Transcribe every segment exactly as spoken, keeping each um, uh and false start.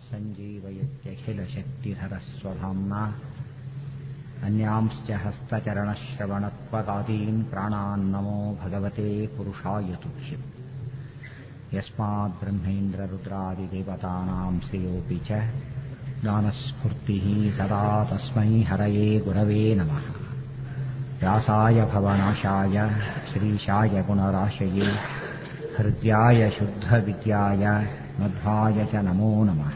सञ्जीवयत्यखिलशक्तिधरस्वधाम्ना अन्यांश्च हस्तचरणश्रवणत्वगादीन् प्राणान्नमो भगवते पुरुषाय तुभ्यम् यस्माद्ब्रह्मेन्द्ररुद्रादिदेवतानां श्रेयोऽपि च ज्ञानस्फूर्तिः सदा तस्मै हरये गुरवे नमः। व्यासाय भवनाशाय श्रीशाय गुणराशये हृद्याय शुद्धविद्याय मध्वाय च नमो नमः।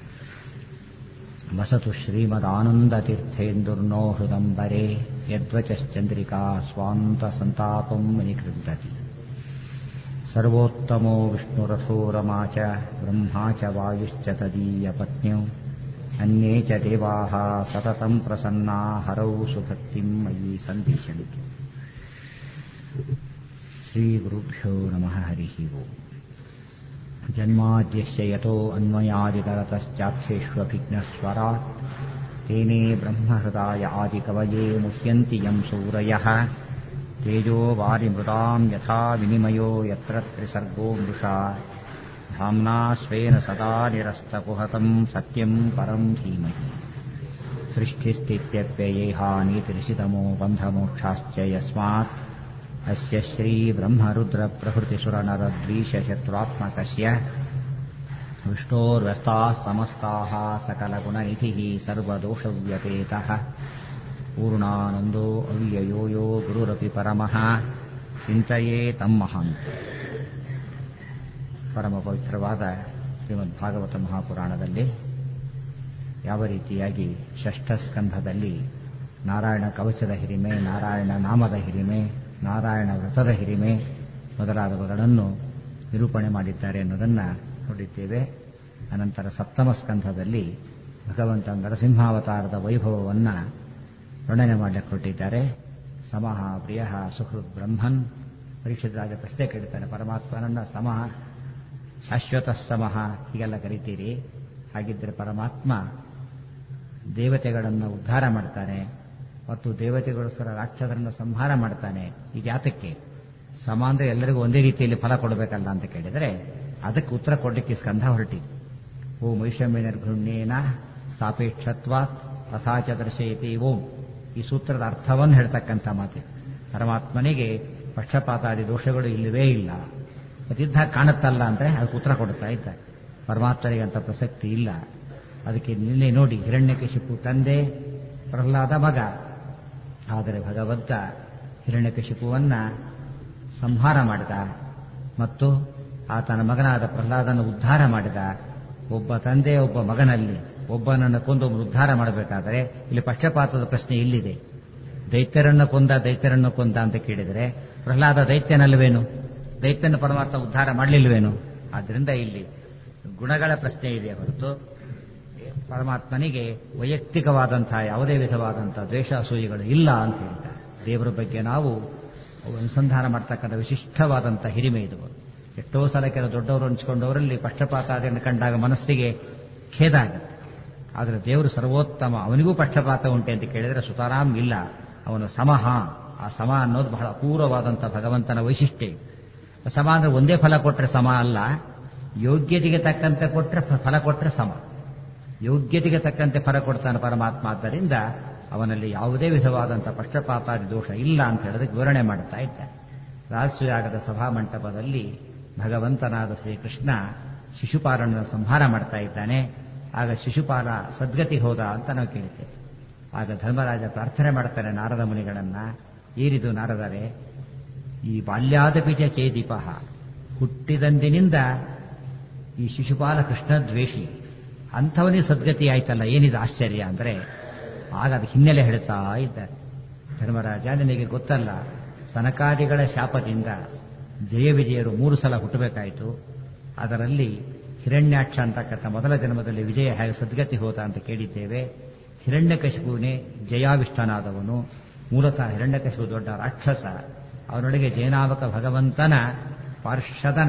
वसतु श्रीमदानन्दतीर्थेन्दुर्नो हृदम्बरे यद्वचश्चन्द्रिका स्वान्तसन्तापं निकृन्तति। सर्वोत्तमो विष्णुरथो रमा च ब्रह्मा च वायुश्च तदीयपत्न्यौ अन्ये च देवाः सततं प्रसन्ना हरौ सुभक्तिं मयि सन्दिशन्तु। श्रीगुरुभ्यो नमः। हरिः ओम्। जन्माद्यस्य यतो अन्वयादितरतश्चार्थेष्वभिघ्नस्वराट् तेने ब्रह्महृदाय आदिकवये मुह्यन्ति यं सूरयः तेजो वारिमृदां यथा विनिमयो यत्र त्रिसर्गो मृषा धाम्ना स्वेन सदा निरस्तकुहकं सत्यं परं धीमहि। सृष्टिस्थित्यप्ययेहानीतिरिषितमो बन्धमोक्षाश्च यस्मात् अस्य श्रीब्रह्मरुद्रप्रभृतिसुरनरद्वीषशत्रुत्मकस्य विष्णोर्व्यस्ताः समस्ताः सकलगुणनिधिः सर्वदोषव्यपेतः पूर्णानन्दो अव्ययो यो गुरुरपि परमः ಚಿಂತೆಯೇ ತಮ್ಮಹಾಂತ. ಪರಮ ಪವಿತ್ರವಾದ ಶ್ರೀಮದ್ಭಾಗವತ ಮಹಾಪುರಾಣದಲ್ಲಿ ಯಾವ ರೀತಿಯಾಗಿ ಷಷ್ಠ ಸ್ಕಂಧದಲ್ಲಿ ನಾರಾಯಣ ಕವಚದ ಹಿರಿಮೆ, ನಾರಾಯಣ ನಾಮದ ಹಿರಿಮೆ, ನಾರಾಯಣ ವ್ರತದ ಹಿರಿಮೆ ಮೊದಲಾದವುಗಳನ್ನು ನಿರೂಪಣೆ ಮಾಡಿದ್ದಾರೆ ಅನ್ನೋದನ್ನು ನೋಡಿದ್ದೇವೆ. ಅನಂತರ ಸಪ್ತಮ ಸ್ಕಂಧದಲ್ಲಿ ಭಗವಂತ ನರಸಿಂಹಾವತಾರದ ವೈಭವವನ್ನು ವರ್ಣನೆ ಮಾಡಲಿಕ್ಕೆ ಹೊರಟಿದ್ದಾರೆ. ಸಮಃ ಪ್ರಿಯ ಸುಹೃದ್ ಬ್ರಹ್ಮನ್. ಪರೀಕ್ಷಿತ ರಾಜ ಪ್ರಶ್ನೆ ಕೇಳ್ತಾನೆ, ಪರಮಾತ್ಮನನ್ನ ಸಮಃ ಶಾಶ್ವತ ಸಮಃ ಹೀಗೆಲ್ಲ ಕರಿತೀರಿ, ಹಾಗಿದ್ದರೆ ಪರಮಾತ್ಮ ದೇವತೆಗಳನ್ನು ಉದ್ಧಾರ ಮಾಡ್ತಾನೆ ಮತ್ತು ದೇವತೆಗೋಸ್ಕರ ರಾಕ್ಷಸರನ್ನು ಸಂಹಾರ ಮಾಡ್ತಾನೆ, ಈಗ ಯಾತಕ್ಕೆ ಸಮ ಅಂದರೆ ಎಲ್ಲರಿಗೂ ಒಂದೇ ರೀತಿಯಲ್ಲಿ ಫಲ ಕೊಡಬೇಕಲ್ಲ ಅಂತ ಕೇಳಿದರೆ ಅದಕ್ಕೆ ಉತ್ತರ ಕೊಡಲಿಕ್ಕೆ ಸ್ಕಂಧ ಹೊರಟಿ. ಓಂ ವೈಷಮ್ಯನಿರ್ಘೃಣ್ಯೇನ ಸಾಪೇಕ್ಷತ್ವಾತ್ ತಥಾಚ ದರ್ಶಯತಿ ಓಂ. ಈ ಸೂತ್ರದ ಅರ್ಥವನ್ನು ಹೇಳ್ತಕ್ಕಂಥ ಮಾತು. ಪರಮಾತ್ಮನಿಗೆ ಪಕ್ಷಪಾತಾದಿ ದೋಷಗಳು ಇಲ್ಲವೇ ಇಲ್ಲ, ಅದಿದ್ದ ಕಾಣುತ್ತಲ್ಲ ಅಂದರೆ ಅದಕ್ಕೆ ಉತ್ತರ ಕೊಡ್ತಾ ಇದ್ದಾರೆ. ಪರಮಾತ್ಮನಿಗೆ ಅಂತ ಪ್ರಸಕ್ತಿ ಇಲ್ಲ. ಅದಕ್ಕೆ ನಿನ್ನೆ ನೋಡಿ, ಹಿರಣ್ಯಕಶಿಪು ತಂದೆ, ಪ್ರಹ್ಲಾದ ಮಗ. ಆದರೆ ಭಗವಂತ ಹಿರಣ್ಯಕಶಿಪುವನ್ನು ಸಂಹಾರ ಮಾಡಿದ ಮತ್ತು ಆತನ ಮಗನಾದ ಪ್ರಹ್ಲಾದನ ಉದ್ಧಾರ ಮಾಡಿದ. ಒಬ್ಬ ತಂದೆ ಒಬ್ಬ ಮಗನಲ್ಲಿ ಒಬ್ಬನನ್ನು ಕೊಂದು ಉದ್ಧಾರ ಮಾಡಬೇಕಾದರೆ ಇಲ್ಲಿ ಪಕ್ಷಪಾತದ ಪ್ರಶ್ನೆ ಇಲ್ಲಿದೆ. ದೈತ್ಯರನ್ನು ಕೊಂದ ದೈತ್ಯರನ್ನು ಕೊಂದ ಅಂತ ಕೇಳಿದರೆ ಪ್ರಹ್ಲಾದ ದೈತ್ಯನಲ್ವೇನು? ದೈತ್ಯನ ಪರಮಾತ್ಮ ಉದ್ಧಾರ ಮಾಡಲಿಲ್ವೇನು? ಆದ್ದರಿಂದ ಇಲ್ಲಿ ಗುಣಗಳ ಪ್ರಶ್ನೆ ಇದೆ ಹೊರತು ಪರಮಾತ್ಮನಿಗೆ ವೈಯಕ್ತಿಕವಾದಂತಹ ಯಾವುದೇ ವಿಧವಾದಂತಹ ದ್ವೇಷ ಅಸೂಯೆಗಳು ಇಲ್ಲ ಅಂತ ಹೇಳಿದ್ದಾರೆ. ದೇವರ ಬಗ್ಗೆ ನಾವು ಅನುಸಂಧಾನ ಮಾಡ್ತಕ್ಕಂಥ ವಿಶಿಷ್ಟವಾದಂಥ ಹಿರಿಮೆ ಇದು. ಎಷ್ಟೋ ಸಲ ಕೆಲವು ದೊಡ್ಡವರು ಅನಿಸ್ಕೊಂಡವರಲ್ಲಿ ಪಕ್ಷಪಾತಾದಿಯನ್ನು ಕಂಡಾಗ ಮನಸ್ಸಿಗೆ ಖೇದ ಆಗುತ್ತೆ. ಆದರೆ ದೇವರು ಸರ್ವೋತ್ತಮ, ಅವನಿಗೂ ಪಕ್ಷಪಾತ ಉಂಟೆ ಅಂತ ಕೇಳಿದರೆ ಸುತಾರಾಮ್ ಇಲ್ಲ, ಅವನು ಸಮಃ. ಆ ಸಮ ಅನ್ನೋದು ಬಹಳ ಅಪೂರ್ವವಾದಂಥ ಭಗವಂತನ ವೈಶಿಷ್ಟ್ಯ. ಸಮ ಅಂದರೆ ಒಂದೇ ಫಲ ಕೊಟ್ಟರೆ ಸಮ ಅಲ್ಲ, ಯೋಗ್ಯತೆಗೆ ತಕ್ಕಂತೆ ಕೊಟ್ಟರೆ ಫಲ ಕೊಟ್ಟರೆ ಸಮ. ಯೋಗ್ಯತೆಗೆ ತಕ್ಕಂತೆ ಫಲ ಕೊಡ್ತಾನೆ ಪರಮಾತ್ಮ. ಆದ್ದರಿಂದ ಅವನಲ್ಲಿ ಯಾವುದೇ ವಿಧವಾದಂಥ ಪಕ್ಷಪಾತಾದಿ ದೋಷ ಇಲ್ಲ ಅಂತ ಹೇಳೋದಕ್ಕೆ ವಿವರಣೆ ಮಾಡುತ್ತಾ ಇದ್ದಾರೆ. ರಾಜಸೂಯಾಗದ ಸಭಾಮಂಟಪದಲ್ಲಿ ಭಗವಂತನಾದ ಶ್ರೀಕೃಷ್ಣ ಶಿಶುಪಾಲನ ಸಂಹಾರ ಮಾಡ್ತಾ ಇದ್ದಾನೆ. ಆಗ ಶಿಶುಪಾಲ ಸದ್ಗತಿ ಹೋದ ಅಂತ ನಾವು ಕೇಳ್ತೇವೆ. ಆಗ ಧರ್ಮರಾಜ ಪ್ರಾರ್ಥನೆ ಮಾಡ್ತಾನೆ ನಾರದ ಮುನಿಗಳನ್ನ, ಏರಿದು ನಾರದರೆ, ಈ ಬಾಲ್ಯಾದ ಬೀಜ ಚೇದೀಪಃ, ಹುಟ್ಟಿದಂದಿನಿಂದ ಈ ಶಿಶುಪಾಲ ಕೃಷ್ಣ ದ್ವೇಷಿ, ಅಂಥವನಿಗೆ ಸದ್ಗತಿ ಆಯ್ತಲ್ಲ, ಏನಿದೆ ಆಶ್ಚರ್ಯ ಅಂದರೆ ಆಗ ಅದು ಹಿನ್ನೆಲೆ ಹೇಳ್ತಾ ಇದ್ದಾರೆ. ಧರ್ಮರಾಜ, ನಿನಗೆ ಗೊತ್ತಲ್ಲ, ಸನಕಾದಿಗಳ ಶಾಪದಿಂದ ಜಯ ವಿಜಯರು ಮೂರು ಸಲ ಹುಟ್ಟಬೇಕಾಯಿತು. ಅದರಲ್ಲಿ ಹಿರಣ್ಯಾಕ್ಷ ಅಂತಕ್ಕಂಥ ಮೊದಲ ಜನ್ಮದಲ್ಲಿ ವಿಜಯ ಹೇಗೆ ಸದ್ಗತಿ ಹೋದ ಅಂತ ಕೇಳಿದ್ದೇವೆ. ಹಿರಣ್ಯಕಶಿಪುವಿನೇ ಜಯಾವಿಷ್ಠನಾದವನು. ಮೂಲತಃ ಹಿರಣ್ಯಕಶಿಪು ದೊಡ್ಡ ರಾಕ್ಷಸ. ಅವನೊಳಗೆ ಜಯನಾಮಕ ಭಗವಂತನ ಪಾರ್ಷದನ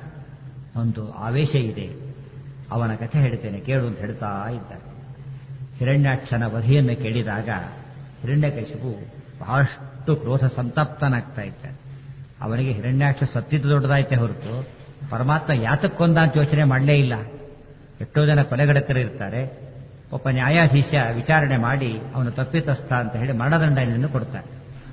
ಒಂದು ಆವೇಶ ಇದೆ. ಅವನ ಕಥೆ ಹೇಳ್ತೇನೆ ಕೇಳು ಅಂತ ಹೇಳ್ತಾ ಇದ್ದಾರೆ. ಹಿರಣ್ಯಾಕ್ಷನ ವಧೆಯನ್ನು ಕೇಳಿದಾಗ ಹಿರಣ್ಯಕಶಿಪು ಬಹಳಷ್ಟು ಕ್ರೋಧ ಸಂತಪ್ತನಾಗ್ತಾ ಇದ್ದಾನೆ. ಅವನಿಗೆ ಹಿರಣ್ಯಾಕ್ಷ ಸತ್ತಿದ್ದು ದೊಡ್ಡದಾಯ್ತೆ ಹೊರತು ಪರಮಾತ್ಮ ಯಾತಕ್ಕೊಂದ ಅಂತ ಯೋಚನೆ ಮಾಡಲೇ ಇಲ್ಲ. ಎಷ್ಟೋ ಜನ ಕೊಲೆಗಡಕರು ಇರ್ತಾರೆ. ಒಬ್ಬ ನ್ಯಾಯಾಧೀಶ ವಿಚಾರಣೆ ಮಾಡಿ ಅವನು ತಪ್ಪಿತಸ್ಥ ಅಂತ ಹೇಳಿ ಮರಣದಂಡನೆಯನ್ನು ಕೊಡ್ತಾರೆ.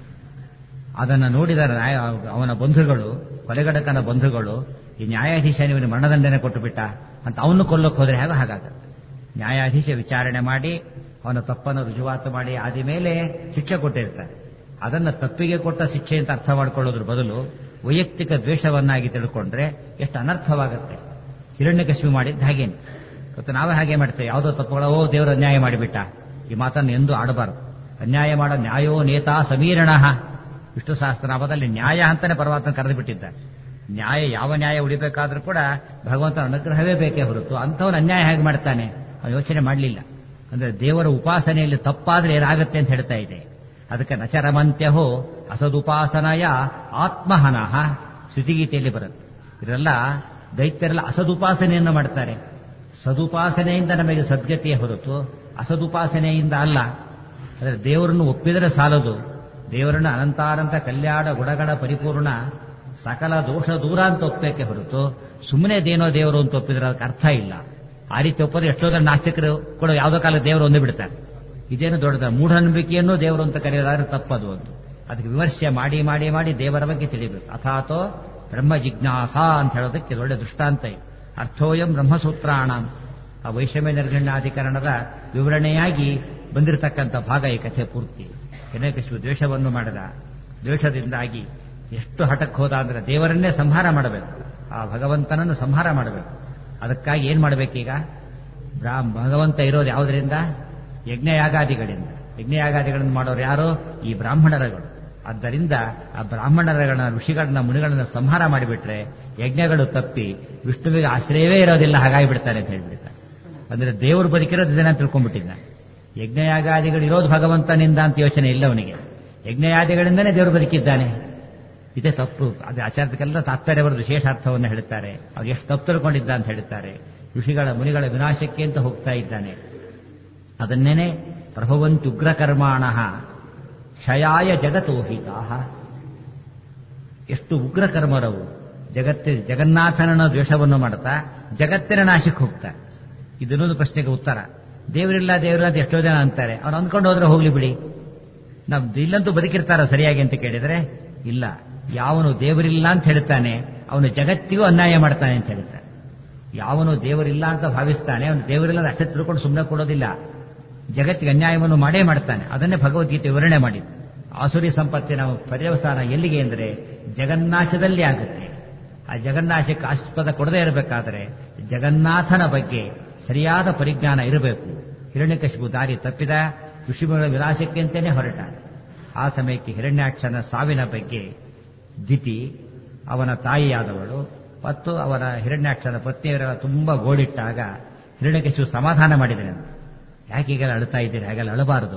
ಅದನ್ನು ನೋಡಿದ ನ್ಯಾಯ ಅವನ ಬಂಧುಗಳು, ಕೊಲೆಗಡಕನ ಬಂಧುಗಳು, ಈ ನ್ಯಾಯಾಧೀಶ ನೀವು ಮರಣದಂಡನೆ ಕೊಟ್ಟು ಬಿಟ್ಟ ಅಂತ ಅವನು ಕೊಲ್ಲೋಕೆ ಹೋದರೆ ಹೇಗೋ ಹಾಗಾಗತ್ತೆ. ನ್ಯಾಯಾಧೀಶ ವಿಚಾರಣೆ ಮಾಡಿ ಅವನ ತಪ್ಪನ್ನು ರುಜುವಾತು ಮಾಡಿ ಆದ ಮೇಲೆ ಶಿಕ್ಷೆ ಕೊಟ್ಟಿರ್ತಾರೆ. ಅದನ್ನು ತಪ್ಪಿಗೆ ಕೊಟ್ಟ ಶಿಕ್ಷೆ ಅಂತ ಅರ್ಥ ಮಾಡಿಕೊಳ್ಳೋದ್ರ ಬದಲು ವೈಯಕ್ತಿಕ ದ್ವೇಷವನ್ನಾಗಿ ತಿಳ್ಕೊಂಡ್ರೆ ಎಷ್ಟು ಅನರ್ಥವಾಗುತ್ತೆ. ಹಿರಣ್ಯಕಶಿಪು ಮಾಡಿದ್ದು ಹಾಗೇನು. ಮತ್ತು ನಾವೇ ಹಾಗೆ ಮಾಡ್ತೇವೆ. ಯಾವುದೋ ತಪ್ಪುಗಳ ಓ ದೇವರು ಅನ್ಯಾಯ ಮಾಡಿಬಿಟ್ಟ, ಈ ಮಾತನ್ನು ಎಂದೂ ಆಡಬಾರದು. ಅನ್ಯಾಯ ಮಾಡೋ ನ್ಯಾಯೋ ನೇತಾ ಸಮೀರಣ. ವಿಷ್ಣು ಸಹಸ್ರನಾಮದಲ್ಲಿ ನ್ಯಾಯ ಅಂತಾನೆ ಪರಮಾತ್ಮ ಕರೆದು ಬಿಟ್ಟಿದ್ದಾರೆ. ನ್ಯಾಯ ಯಾವ ನ್ಯಾಯ ಉಳಿಬೇಕಾದ್ರೂ ಕೂಡ ಭಗವಂತನ ಅನುಗ್ರಹವೇ ಬೇಕೇ ಹೊರತು ಅಂಥವನು ಅನ್ಯಾಯ ಹೇಗೆ ಮಾಡ್ತಾನೆ ಅವನು ಯೋಚನೆ ಮಾಡಲಿಲ್ಲ. ಅಂದ್ರೆ ದೇವರ ಉಪಾಸನೆಯಲ್ಲಿ ತಪ್ಪಾದ್ರೆ ಏನಾಗುತ್ತೆ ಅಂತ ಹೇಳ್ತಾ ಇದೆ. ಅದಕ್ಕೆ ನಚರಮಂತ್ಯಹೋ ಅಸದುಪಾಸನಯ ಆತ್ಮಹನಃ ಶ್ರುತಿಗೀತೆಯಲ್ಲಿ ಬರುತ್ತೆ. ಇವರೆಲ್ಲ ದೈತ್ಯರೆಲ್ಲ ಅಸದುಪಾಸನೆಯನ್ನು ಮಾಡ್ತಾರೆ. ಸದುಪಾಸನೆಯಿಂದ ನಮಗೆ ಸದ್ಗತಿಯ ಹೊರತು ಅಸದುಪಾಸನೆಯಿಂದ ಅಲ್ಲ. ಅಂದರೆ ದೇವರನ್ನು ಒಪ್ಪಿದರೆ ಸಾಲದು. ದೇವರನ್ನು ಅನಂತಾನಂತ ಕಲ್ಯಾಣ ಗುಣಗಳ ಪರಿಪೂರ್ಣ ಸಕಲ ದೋಷ ದೂರ ಅಂತ ಒಪ್ಪಬೇಕೆ ಹೊರತು ಸುಮ್ಮನೆ ದೇನೋ ದೇವರು ಅಂತ ಒಪ್ಪಿದ್ರೆ ಅದಕ್ಕೆ ಅರ್ಥ ಇಲ್ಲ. ಆ ರೀತಿ ಒಪ್ಪೋದು ಎಷ್ಟೋ ಜನ ನಾಸ್ತಿಕರು ಕೂಡ ಯಾವುದೋ ಕಾಲ ದೇವರು ಒಂದು ಬಿಡ್ತಾರೆ. ಇದೇನು ದೊಡ್ಡದ ಮೂಢನಂಬಿಕೆಯನ್ನು ದೇವರು ಅಂತ ಕರೆಯೋದಾದ್ರೆ ತಪ್ಪದು. ಒಂದು ಅದಕ್ಕೆ ವಿಮರ್ಶೆ ಮಾಡಿ ಮಾಡಿ ಮಾಡಿ ದೇವರ ಬಗ್ಗೆ ತಿಳಿಬೇಕು. ಅಥಾತೋ ಬ್ರಹ್ಮ ಜಿಜ್ಞಾಸ ಅಂತ ಹೇಳೋದಕ್ಕೆ ಒಳ್ಳೆ ದೃಷ್ಟಾಂತ ಇದೆ. ಅರ್ಥೋಯಂ ಬ್ರಹ್ಮಸೂತ್ರಾಣ ಆ ವೈಷಮ್ಯ ನಿರ್ಗಣ್ಯಾಧಿಕರಣದ ವಿವರಣೆಯಾಗಿ ಬಂದಿರತಕ್ಕಂಥ ಭಾಗ ಈ ಕಥೆ ಪೂರ್ತಿ. ಹಿರಣ್ಯಕಶಿಪು ದ್ವೇಷವನ್ನು ಮಾಡಿದ. ದ್ವೇಷದಿಂದಾಗಿ ಎಷ್ಟು ಹಠಕ್ಕೆ ಹೋದ ಅಂದ್ರೆ ದೇವರನ್ನೇ ಸಂಹಾರ ಮಾಡಬೇಕು, ಆ ಭಗವಂತನನ್ನು ಸಂಹಾರ ಮಾಡಬೇಕು. ಅದಕ್ಕಾಗಿ ಏನ್ ಮಾಡಬೇಕೀಗ? ಬ್ರಾಹ್ಮ ಭಗವಂತ ಇರೋದು ಯಾವುದರಿಂದ? ಯಜ್ಞಯಾಗಾದಿಗಳಿಂದ. ಯಜ್ಞಯಾಗಾದಿಗಳನ್ನು ಮಾಡೋರು ಯಾರು? ಈ ಬ್ರಾಹ್ಮಣರಗಳು. ಆದ್ದರಿಂದ ಆ ಬ್ರಾಹ್ಮಣರಗಳನ್ನ, ಋಷಿಗಳನ್ನ, ಮುನಿಗಳನ್ನ ಸಂಹಾರ ಮಾಡಿಬಿಟ್ರೆ ಯಜ್ಞಗಳು ತಪ್ಪಿ ವಿಷ್ಣುವಿಗೆ ಆಶ್ರಯವೇ ಇರೋದಿಲ್ಲ, ಹಾಗಾಗಿ ಬಿಡ್ತಾರೆ ಅಂತ ಹೇಳ್ಬಿಡ್ತಾರೆ. ಅಂದ್ರೆ ದೇವರು ಬದುಕಿರೋದು ಇದನ್ನ ತಿಳ್ಕೊಂಡ್ಬಿಟ್ಟಿದ್ದ. ಯಜ್ಞಯಾಗಾದಿಗಳು ಇರೋದು ಭಗವಂತನಿಂದ ಅಂತ ಯೋಚನೆ ಇಲ್ಲ ಅವನಿಗೆ. ಯಜ್ಞಯಾದಿಗಳಿಂದನೇ ದೇವರು ಬದುಕಿದ್ದಾನೆ. ಇದೇ ತಪ್ಪು. ಅದು ಆಚಾರ್ಯಕ್ಕೆಲ್ಲ ತಾತ್ಪರ್ಯ ಬರೆದು ವಿಶೇಷ ಅರ್ಥವನ್ನು ಹೇಳ್ತಾರೆ. ಅವ್ರು ಎಷ್ಟು ತಪ್ಪು ತಿಳ್ಕೊಂಡಿದ್ದ ಅಂತ ಹೇಳ್ತಾರೆ. ಋಷಿಗಳ ಮುನಿಗಳ ವಿನಾಶಕ್ಕೆ ಅಂತ ಹೋಗ್ತಾ ಇದ್ದಾನೆ. ಅದನ್ನೇನೆ ಪ್ರಭವಂತ್ಯುಗ್ರಕರ್ಮಾಣ ಕ್ಷಯಾಯ ಜಗತೋಹಿತಾ. ಎಷ್ಟು ಉಗ್ರಕರ್ಮರವು. ಜಗತ್ತಿ ಜಗನ್ನಾಥನ ದ್ವೇಷವನ್ನು ಮಾಡುತ್ತಾ ಜಗತ್ತಿನ ನಾಶಕ್ಕೆ ಹೋಗ್ತಾರೆ. ಇದನ್ನೊಂದು ಪ್ರಶ್ನೆಗೆ ಉತ್ತರ. ದೇವರಿಲ್ಲ ದೇವರಿಲ್ಲ ಅಂತ ಎಷ್ಟೋ ಜನ ಅಂತಾರೆ. ಅವ್ನು ಅಂದ್ಕೊಂಡು ಹೋದ್ರೆ ಹೋಗ್ಲಿ ಬಿಡಿ, ನಾವು ಇಲ್ಲಂತೂ ಬದುಕಿರ್ತಾರ ಸರಿಯಾಗಿ ಅಂತ ಕೇಳಿದ್ರೆ ಇಲ್ಲ. ಯಾವನು ದೇವರಿಲ್ಲ ಅಂತ ಹೇಳ್ತಾನೆ ಅವನು ಜಗತ್ತಿಗೂ ಅನ್ಯಾಯ ಮಾಡ್ತಾನೆ ಅಂತ ಹೇಳ್ತಾನೆ. ಯಾವನು ದೇವರಿಲ್ಲ ಅಂತ ಭಾವಿಸ್ತಾನೆ ಅವನು ದೇವರಿಲ್ಲ ಅಷ್ಟೇ ತಿಳ್ಕೊಂಡು ಸುಮ್ಮನೆ ಕೊಡೋದಿಲ್ಲ, ಜಗತ್ತಿಗೆ ಅನ್ಯಾಯವನ್ನು ಮಾಡೇ ಮಾಡ್ತಾನೆ. ಅದನ್ನೇ ಭಗವದ್ಗೀತೆ ವಿವರಣೆ ಮಾಡಿದ್ದು. ಆಸುರಿ ಸಂಪತ್ತಿನ ಪರ್ಯವಸಾನ ಎಲ್ಲಿಗೆ ಅಂದರೆ ಜಗನ್ನಾಶದಲ್ಲಿ ಆಗುತ್ತೆ. ಆ ಜಗನ್ನಾಶಕ್ಕೆ ಆಸ್ಪದ ಕೊಡದೇ ಇರಬೇಕಾದ್ರೆ ಜಗನ್ನಾಥನ ಬಗ್ಗೆ ಸರಿಯಾದ ಪರಿಜ್ಞಾನ ಇರಬೇಕು. ಹಿರಣ್ಯಕಶಿಪು ದಾರಿ ತಪ್ಪಿದ, ಋಷಿಗಳ ವಿನಾಶಕ್ಕೆ ಅಂತಲೇ ಹೊರಟ. ಆ ಸಮಯಕ್ಕೆ ಹಿರಣ್ಯಾಕ್ಷನ ಸಾವಿನ ಬಗ್ಗೆ ದಿತಿ, ಅವನ ತಾಯಿಯಾದವಳು ಮತ್ತು ಅವನ ಹಿರಣ್ಯಾಕ್ಷನ ಪತ್ನಿಯರೆಲ್ಲ ತುಂಬಾ ಗೋಳಿಟ್ಟಾಗ ಹಿರಣ್ಯಕಶಿಪು ಸಮಾಧಾನ ಮಾಡಿದನಂತೆ. ಯಾಕೆ ಈಗೆಲ್ಲ ಅಳ್ತಾ ಇದ್ದೀರಿ? ಹಾಗೆಲ್ಲ ಅಳಬಾರದು,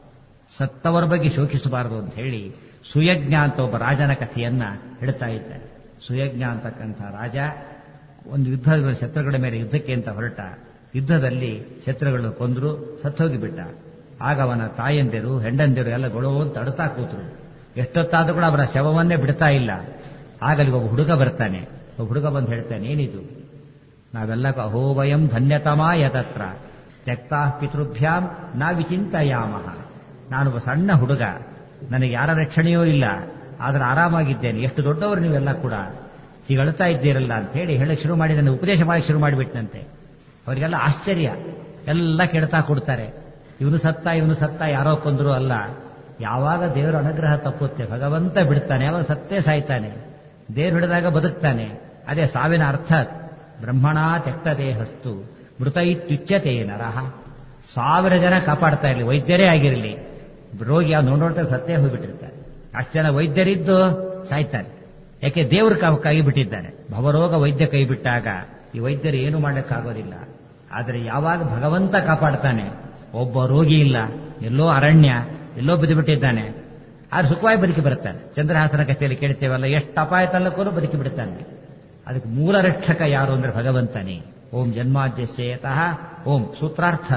ಸತ್ತವರ ಬಗ್ಗೆ ಶೋಕಿಸಬಾರದು ಅಂತ ಹೇಳಿ ಸುಯಜ್ಞ ಅಂತ ಒಬ್ಬ ರಾಜನ ಕಥೆಯನ್ನ ಹೇಳ್ತಾ ಇದ್ದಾನೆ. ಸುಯಜ್ಞ ಅಂತಕ್ಕಂಥ ರಾಜ ಒಂದು ಯುದ್ಧದ ಶತ್ರುಗಳ ಮೇಲೆ ಯುದ್ಧಕ್ಕೆ ಅಂತ ಹೊರಟ. ಯುದ್ಧದಲ್ಲಿ ಶತ್ರುಗಳನ್ನು ಕೊಂದ್ರು, ಸತ್ತೋಗಿಬಿಟ್ಟ. ಆಗ ಅವನ ತಾಯಂದಿರು ಹೆಂಡಂದಿರು ಎಲ್ಲ ಗೊಳೋ ಅಂತ ಅಡ್ತಾ ಕೂತರು. ಎಷ್ಟೊತ್ತಾದ್ರೂ ಕೂಡ ಅವರ ಶವವನ್ನೇ ಬಿಡ್ತಾ ಇಲ್ಲ. ಆಗ ಅಲ್ಲಿ ಒಬ್ಬ ಹುಡುಗ ಬರ್ತಾನೆ. ಒಬ್ಬ ಹುಡುಗ ಬಂದು ಹೇಳ್ತಾನೆ, ಏನಿದು? ನಾವೆಲ್ಲ ಅಹೋವಯಂ ಧನ್ಯತಮಾ ಯತತ್ರ ತ್ಯಕ್ತಾ ಪಿತೃಭ್ಯಾಂ ನಾ ವಿಚಿಂತಯಾಮಃ. ನಾನೊಬ್ಬ ಸಣ್ಣ ಹುಡುಗ, ನನಗೆ ಯಾರ ರಕ್ಷಣೆಯೂ ಇಲ್ಲ, ಆದ್ರೆ ಆರಾಮಾಗಿದ್ದೇನೆ. ಎಷ್ಟು ದೊಡ್ಡವರು ನೀವೆಲ್ಲ ಕೂಡ, ಹೀಗೆ ಅಳ್ತಾ ಇದ್ದೀರಲ್ಲ ಅಂತ ಹೇಳಿ ಹೇಳಕ್ಕೆ ಶುರು ಮಾಡಿ, ನನ್ನ ಉಪದೇಶ ಮಾಡಕ್ಕೆ ಶುರು ಮಾಡಿಬಿಟ್ಟನಂತೆ. ಅವರಿಗೆಲ್ಲ ಆಶ್ಚರ್ಯ, ಎಲ್ಲ ಕೆಡ್ತಾ ಕೊಡ್ತಾರೆ. ಇವನು ಸತ್ತ ಇವನು ಸತ್ತ ಯಾರೋ ಕೊಂದ್ರು ಅಲ್ಲ. ಯಾವಾಗ ದೇವರ ಅನುಗ್ರಹ ತಪ್ಪುತ್ತೆ ಭಗವಂತ ಬಿಡ್ತಾನೆ, ಯಾವಾಗ ಸತ್ತೇ ಸಾಯ್ತಾನೆ. ದೇವ್ರು ಹಿಡಿದಾಗ ಬದುಕ್ತಾನೆ. ಅದೇ ಸಾವಿನ ಅರ್ಥ. ಬ್ರಹ್ಮಣ ತೆಕ್ತ ದೇಹಸ್ತು ಮೃತ ಇತ್ಯುಚ್ಯತೆ ನರಹ. ಸಾವಿರ ಜನ ಕಾಪಾಡ್ತಾ ಇರಲಿ, ವೈದ್ಯರೇ ಆಗಿರಲಿ, ರೋಗಿ ಯಾವ ನೋಡೋಡ್ತಾ ಸತ್ತೇ ಹೋಗ್ಬಿಟ್ಟಿರ್ತಾರೆ. ಅಷ್ಟು ಜನ ವೈದ್ಯರಿದ್ದು ಸಾಯ್ತಾರೆ. ಯಾಕೆ? ದೇವರು ಕೈ ಬಿಟ್ಟಿದ್ದಾನೆ. ಭವರೋಗ ವೈದ್ಯ ಕೈ ಬಿಟ್ಟಾಗ ಈ ವೈದ್ಯರು ಏನು ಮಾಡಲಿಕ್ಕಾಗೋದಿಲ್ಲ. ಆದರೆ ಯಾವಾಗ ಭಗವಂತ ಕಾಪಾಡ್ತಾನೆ, ಒಬ್ಬ ರೋಗಿ ಇಲ್ಲ, ಎಲ್ಲೋ ಅರಣ್ಯ, ಎಲ್ಲೋ ಬಿದ್ದುಬಿಟ್ಟಿದ್ದಾನೆ, ಆದ್ರೆ ಸುಖವಾಗಿ ಬದುಕಿ ಬರ್ತಾನೆ. ಚಂದ್ರಹಾಸನ ಕಥೆಯಲ್ಲಿ ಕೇಳ್ತೇವಲ್ಲ, ಎಷ್ಟು ಅಪಾಯ ತಲ್ಲಕ್ಕೂ ಬದುಕಿ ಬಿಡ್ತಾನೆ. ಅದಕ್ಕೆ ಮೂಲ ರಕ್ಷಕ ಯಾರು ಅಂದ್ರೆ ಭಗವಂತನೇ. ಓಂ ಜನ್ಮಾದ್ಯಸ್ಯತಃ ಓಂ ಸೂತ್ರಾರ್ಥ.